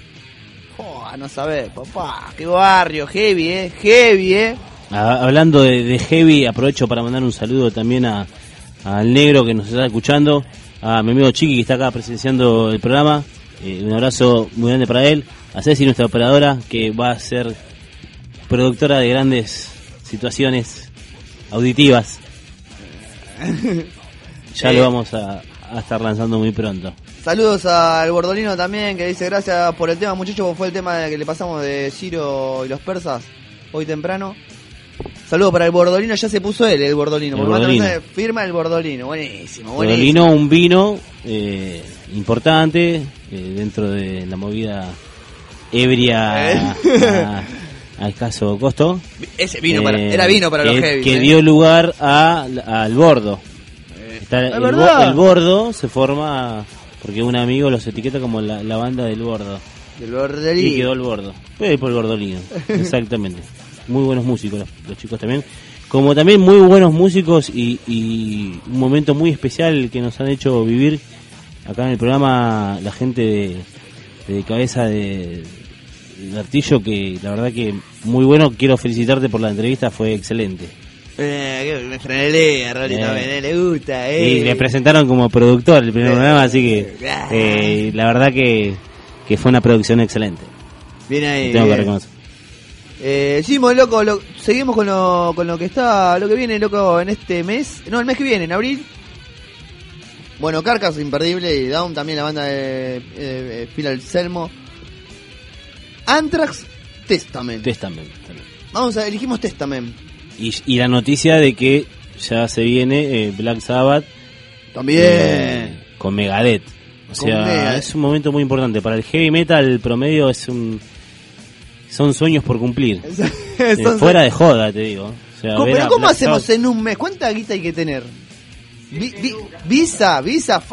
No sabés, papá. Qué barrio. Heavy, Heavy, Hablando de heavy, aprovecho para mandar un saludo también al negro que nos está escuchando. A mi amigo Chiqui que está acá presenciando el programa. Un abrazo muy grande para él. A Ceci, nuestra operadora, que va a ser productora de grandes situaciones auditivas. Ya lo vamos a estar lanzando muy pronto. Saludos al Bordolino también, que dice gracias por el tema, muchachos. Fue el tema que le pasamos de Ciro y los persas hoy temprano. Saludos para el Bordolino, ya se puso el Bordolino. El Bordolino. Firma el Bordolino, buenísimo. Bordolino, un vino importante dentro de la movida ebria a escaso costo. Ese vino era vino para los heavy. Que dio lugar al Bordo. El Bordo se forma porque un amigo los etiqueta como la banda del Bordo. Del Bordolino. Y quedó el Bordo. Por el Bordolino, exactamente. Muy buenos músicos los chicos también. Como también muy buenos músicos y un momento muy especial que nos han hecho vivir acá en el programa la gente de Cabeza de Artillo, que la verdad que muy bueno. Quiero felicitarte por la entrevista, fue excelente. Me frené a Rolly también, le gusta. Y le presentaron como productor el primer programa, así que la verdad que fue una producción excelente. Bien ahí. Tengo que reconocer. Seguimos, loco, seguimos con lo que está, lo que viene, loco, en este mes. No, el mes que viene, en abril. Bueno, Carcas, imperdible, y Down también, la banda de Phil Anselmo. Anthrax, Testament. Testament. Elegimos Testament. Y la noticia de que ya se viene Black Sabbath. También. Con Megadeth. O sea, es un momento muy importante. Para el heavy metal promedio son sueños por cumplir. Fuera de joda, te digo. O sea, pero ¿cómo hacemos en un mes? ¿Cuánta guita hay que tener? Visa.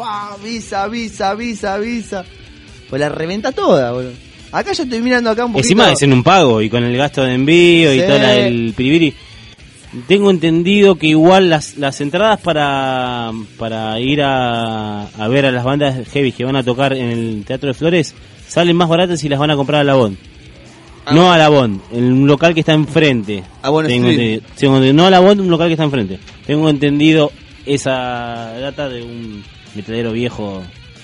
Pues la reventa toda, boludo. Acá yo estoy mirando acá un poquito. Encima es en un pago y con el gasto de envío y todo el piribiri. Tengo entendido que igual las entradas para ir a ver a las bandas heavy que van a tocar en el Teatro de Flores salen más baratas si las van a comprar a la Bond. No a la Bond, en un local que está enfrente. No a la Bond, un local que está enfrente. Tengo entendido esa data de un metalero viejo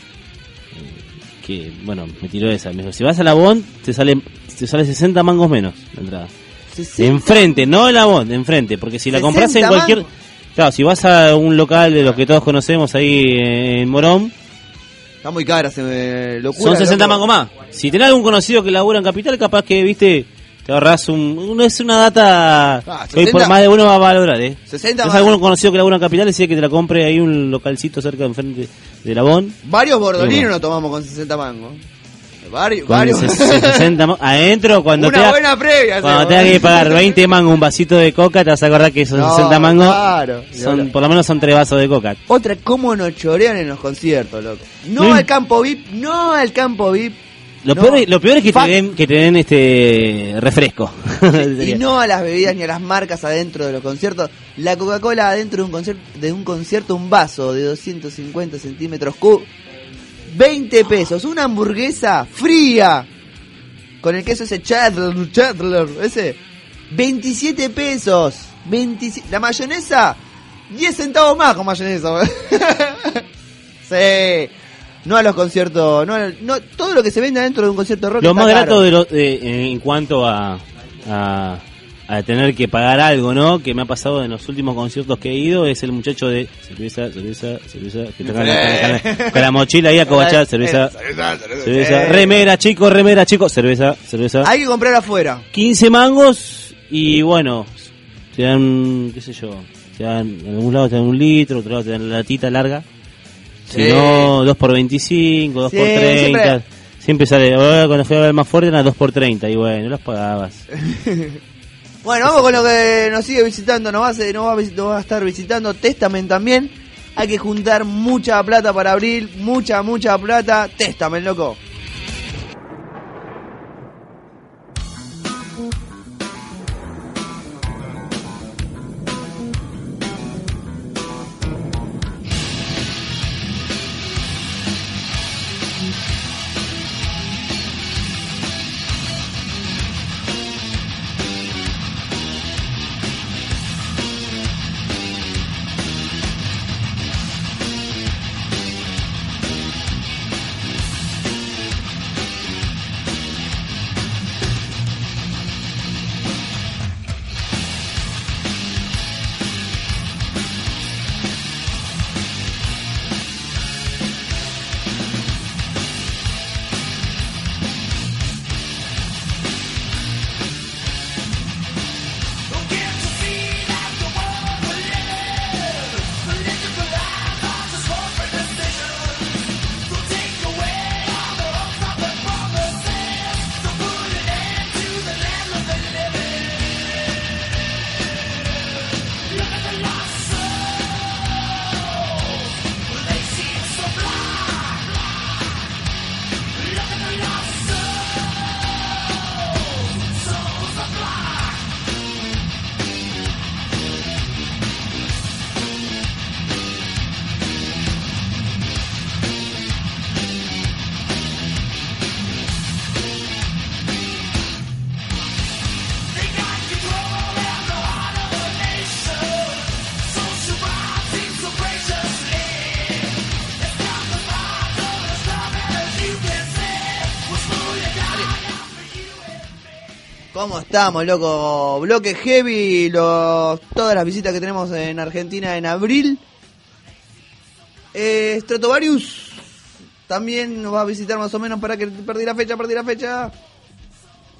que, bueno, me tiró esa. Me dijo, si vas a la Bond, te sale 60 mangos menos la entrada. Enfrente, no en la Bond, enfrente, porque si la compras en cualquier... Claro, si vas a un local de los que todos conocemos ahí en Morón... Está muy cara, locura. Son 60 mangos más. Si tenés algún conocido que labura en Capital, capaz que, viste, te ahorrás es una data que hoy por más de uno va a valorar, 60 ¿Es algún conocido que labura en Capital? Decía que te la compre ahí un localcito cerca de enfrente de la Bond. Varios bordolinos nos tomamos con 60 mangos. Varios. 60 adentro cuando una buena previa. Cuando tengas que pagar 20 mangos un vasito de coca, te vas a acordar que son 60 mangos. Claro. Por lo menos son 3 vasos de coca. Otra, cómo nos chorean en los conciertos, loco. No al campo VIP. Lo peor es que te den este refresco. Y no a las bebidas ni a las marcas adentro de los conciertos. La Coca-Cola adentro de un concierto, un vaso de 250 centímetros cúbicos. 20 pesos, una hamburguesa fría con el queso ese Cheddar, ese 27 pesos. La mayonesa 10 centavos más con mayonesa. Sí. No a los conciertos, no todo lo que se vende dentro de un concierto de rock. Lo más caro. grato en cuanto a tener que pagar algo, ¿no? Que me ha pasado en los últimos conciertos que he ido es el muchacho de cerveza, que toca con la mochila ahí acobachada, cerveza, remera, chico, cerveza. Hay que comprar afuera. 15 mangos y bueno, te dan, qué sé yo, en algún lado te dan 1 litro, otro lado te dan la latita larga. Si no, 2 por 25, 2 por 30. Siempre sale, cuando fui a ver más fuerte era 2 por 30 y bueno, los pagabas. Bueno, vamos con lo que nos sigue visitando, nos va a estar visitando Testament también. Hay que juntar mucha plata para abril, mucha plata. Testament, loco. ¿Cómo estamos, loco? Bloque heavy, todas las visitas que tenemos en Argentina en abril. Stratovarius también nos va a visitar más o menos para que perdí la fecha.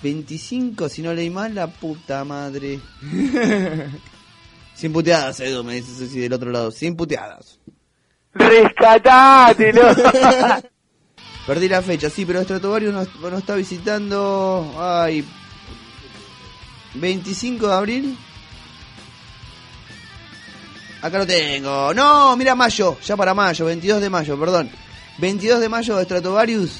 25, si no leí mal, la puta madre. 100 puteadas, Edu, me dices así del otro lado. 100 puteadas. ¡Rescatátelo! Perdí la fecha, sí, pero Stratovarius nos está visitando. Ay, 25 de abril. Acá lo tengo. No, mira mayo, ya para mayo, 22 de mayo, perdón. 22 de mayo de Stratovarius.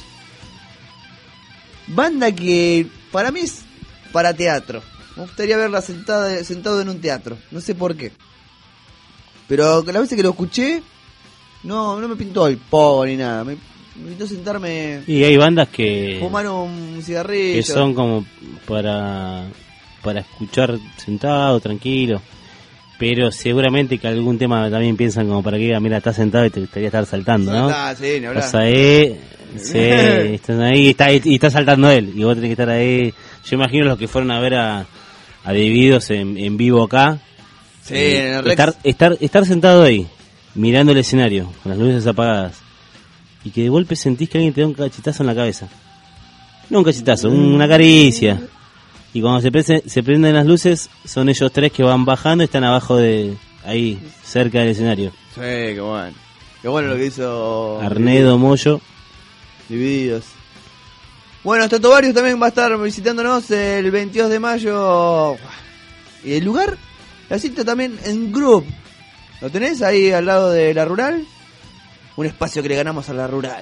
Banda que para mí es para teatro. Me gustaría verla sentado en un teatro. No sé por qué. Pero la vez que lo escuché, no me pintó el pogo ni nada. Me pintó sentarme. Y hay bandas que fumar un cigarrillo. Que son como para escuchar sentado, tranquilo. Pero seguramente que algún tema también piensan como para que diga, mira, estás sentado y te gustaría estar saltando, ¿no? Sí, ni hablar. Estás ahí, sí, estás ahí y está saltando él. Y vos tenés que estar ahí. Yo imagino los que fueron a ver a Divididos en vivo acá. Sí, en el Rex. Estar sentado ahí, mirando el escenario, con las luces apagadas. Y que de golpe sentís que alguien te da un cachetazo en la cabeza. No un cachetazo, una caricia. Y cuando se prenden las luces, son ellos tres que van bajando y están abajo de ahí, cerca del escenario. Sí, qué bueno. Qué bueno lo que hizo Arnedo Moyo. Divididos. Bueno, Stratovarius también va a estar visitándonos el 22 de mayo. ¿Y el lugar? La cita también en Group. ¿Lo tenés ahí al lado de la Rural? Un espacio que le ganamos a la Rural.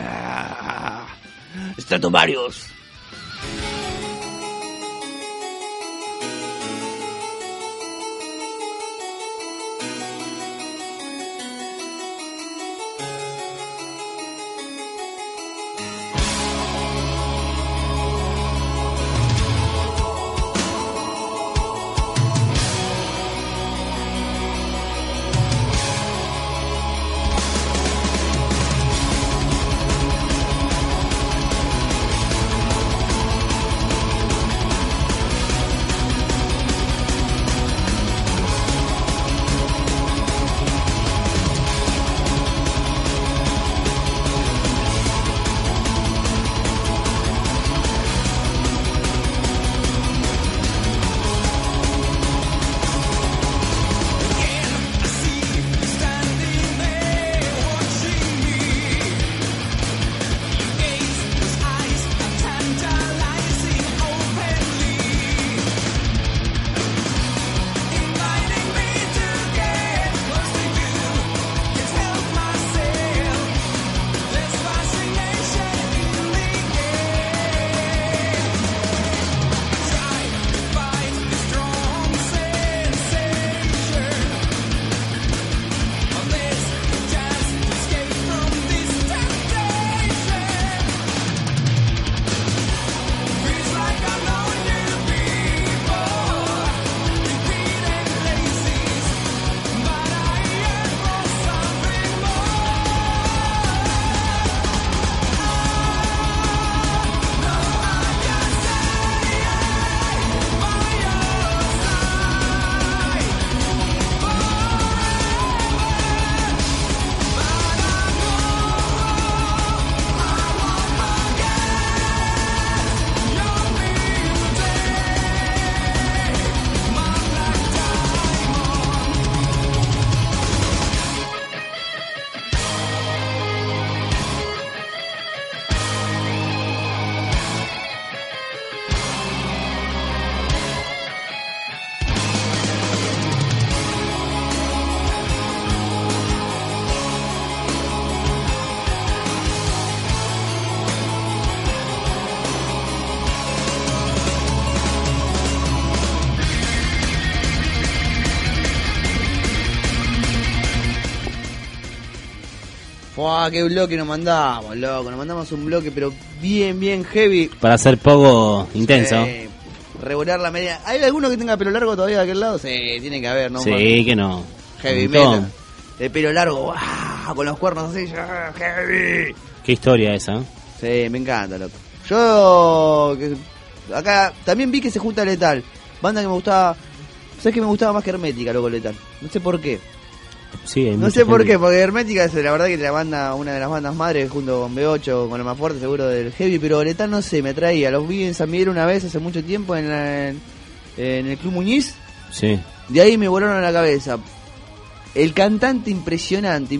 Stratovarius. ¡Fua! ¡Qué bloque nos mandamos, loco! Nos mandamos un bloque, pero bien heavy. Para hacer poco intenso. Sí. Regular la media. ¿Hay alguno que tenga pelo largo todavía de aquel lado? Sí, tiene que haber, ¿no? Sí, que no. Heavy metal. De pelo largo, ¡wow! Con los cuernos así, heavy. Qué historia esa. Sí, me encanta, loco. Yo acá también vi que se junta Letal. Banda que me gustaba. ¿Sabes que me gustaba más que Hermética, loco, Letal? No sé por qué. Sí, hay no mucha sé por gente. qué, porque Hermética es la verdad que la banda, una de las bandas madres junto con B8, con lo más fuerte seguro del heavy, pero Letal no sé, me traía. Los vi en San Miguel una vez hace mucho tiempo en el Club Muñiz. Sí. De ahí me volaron a la cabeza. El cantante impresionante.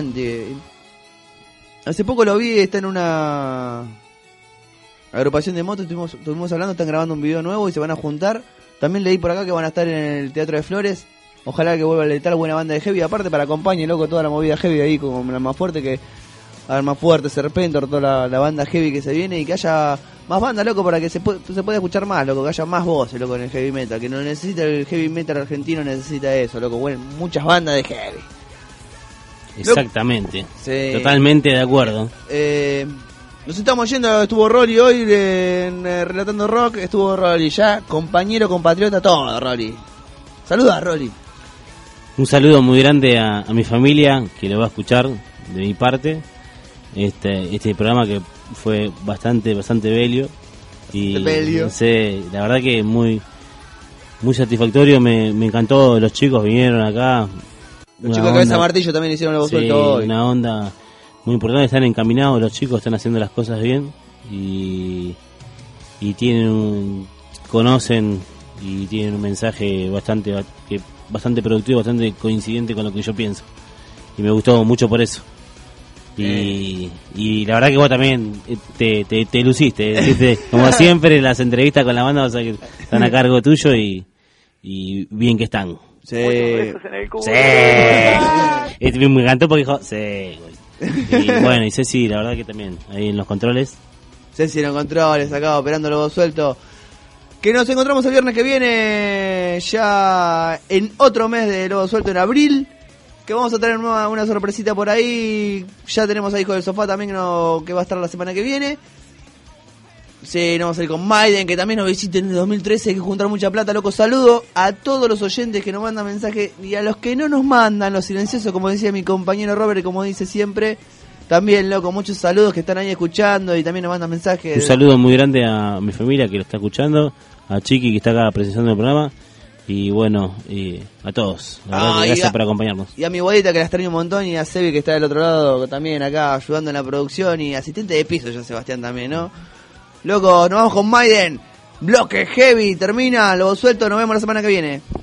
Hace poco lo vi, está en una agrupación de motos, estuvimos hablando, están grabando un video nuevo y se van a juntar. También leí por acá que van a estar en el Teatro de Flores. Ojalá que vuelva a Letal, buena banda de heavy. Aparte para acompañe, loco, toda la movida heavy ahí con la más fuerte que... Más fuerte, Serpentor, toda la banda heavy que se viene y que haya más bandas, loco, para que se pueda escuchar más, loco, que haya más voces, loco, en el heavy metal, que no necesita el heavy metal argentino, necesita eso, loco, bueno, muchas bandas de heavy. Exactamente. Sí. Totalmente de acuerdo. Nos estamos yendo, estuvo Rolly hoy en Relatando Rock, estuvo Rolly ya, compañero, compatriota, todo, Rolly. Saluda, Rolly. Un saludo muy grande a mi familia, que lo va a escuchar de mi parte. Este programa que fue bastante bello y bello. Sé, la verdad que muy satisfactorio, me encantó. Los chicos vinieron acá, los chicos de Cabeza Martillo también hicieron el suelto hoy. Una onda muy importante, están encaminados los chicos, están haciendo las cosas bien y tienen conocen y tienen un mensaje bastante productivo, bastante coincidente con lo que yo pienso y me gustó mucho por eso. Y la verdad que vos también te luciste, como siempre en las entrevistas con la banda, o sea que están a cargo tuyo y bien que están. Sí. Sí. Me encantó porque dijo, sí. Y bueno, y Ceci, la verdad que también, ahí en los controles. Ceci en los controles, acá operando Lobo Suelto. Que nos encontramos el viernes que viene, ya en otro mes de Lobo Suelto, en abril. Que vamos a tener una sorpresita por ahí. Ya tenemos a Hijo del Sofá también que va a estar la semana que viene. Sí, nos vamos a ir con Maiden, que también nos visiten en el 2013. Hay que juntar mucha plata, loco. Saludo a todos los oyentes que nos mandan mensajes y a los que no nos mandan, los silenciosos, como decía mi compañero Robert, y como dice siempre. También, loco, muchos saludos que están ahí escuchando y también nos mandan mensajes. Un saludo muy grande a mi familia que lo está escuchando, a Chiqui que está acá presenciando el programa. Y bueno, a todos, la verdad que gracias por acompañarnos. Y a mi abuelita que la extraño un montón, y a Sebi que está del otro lado también acá ayudando en la producción, y asistente de piso ya Sebastián también, ¿no? Loco, nos vamos con Maiden, bloque heavy, termina, Lobo Suelto, nos vemos la semana que viene.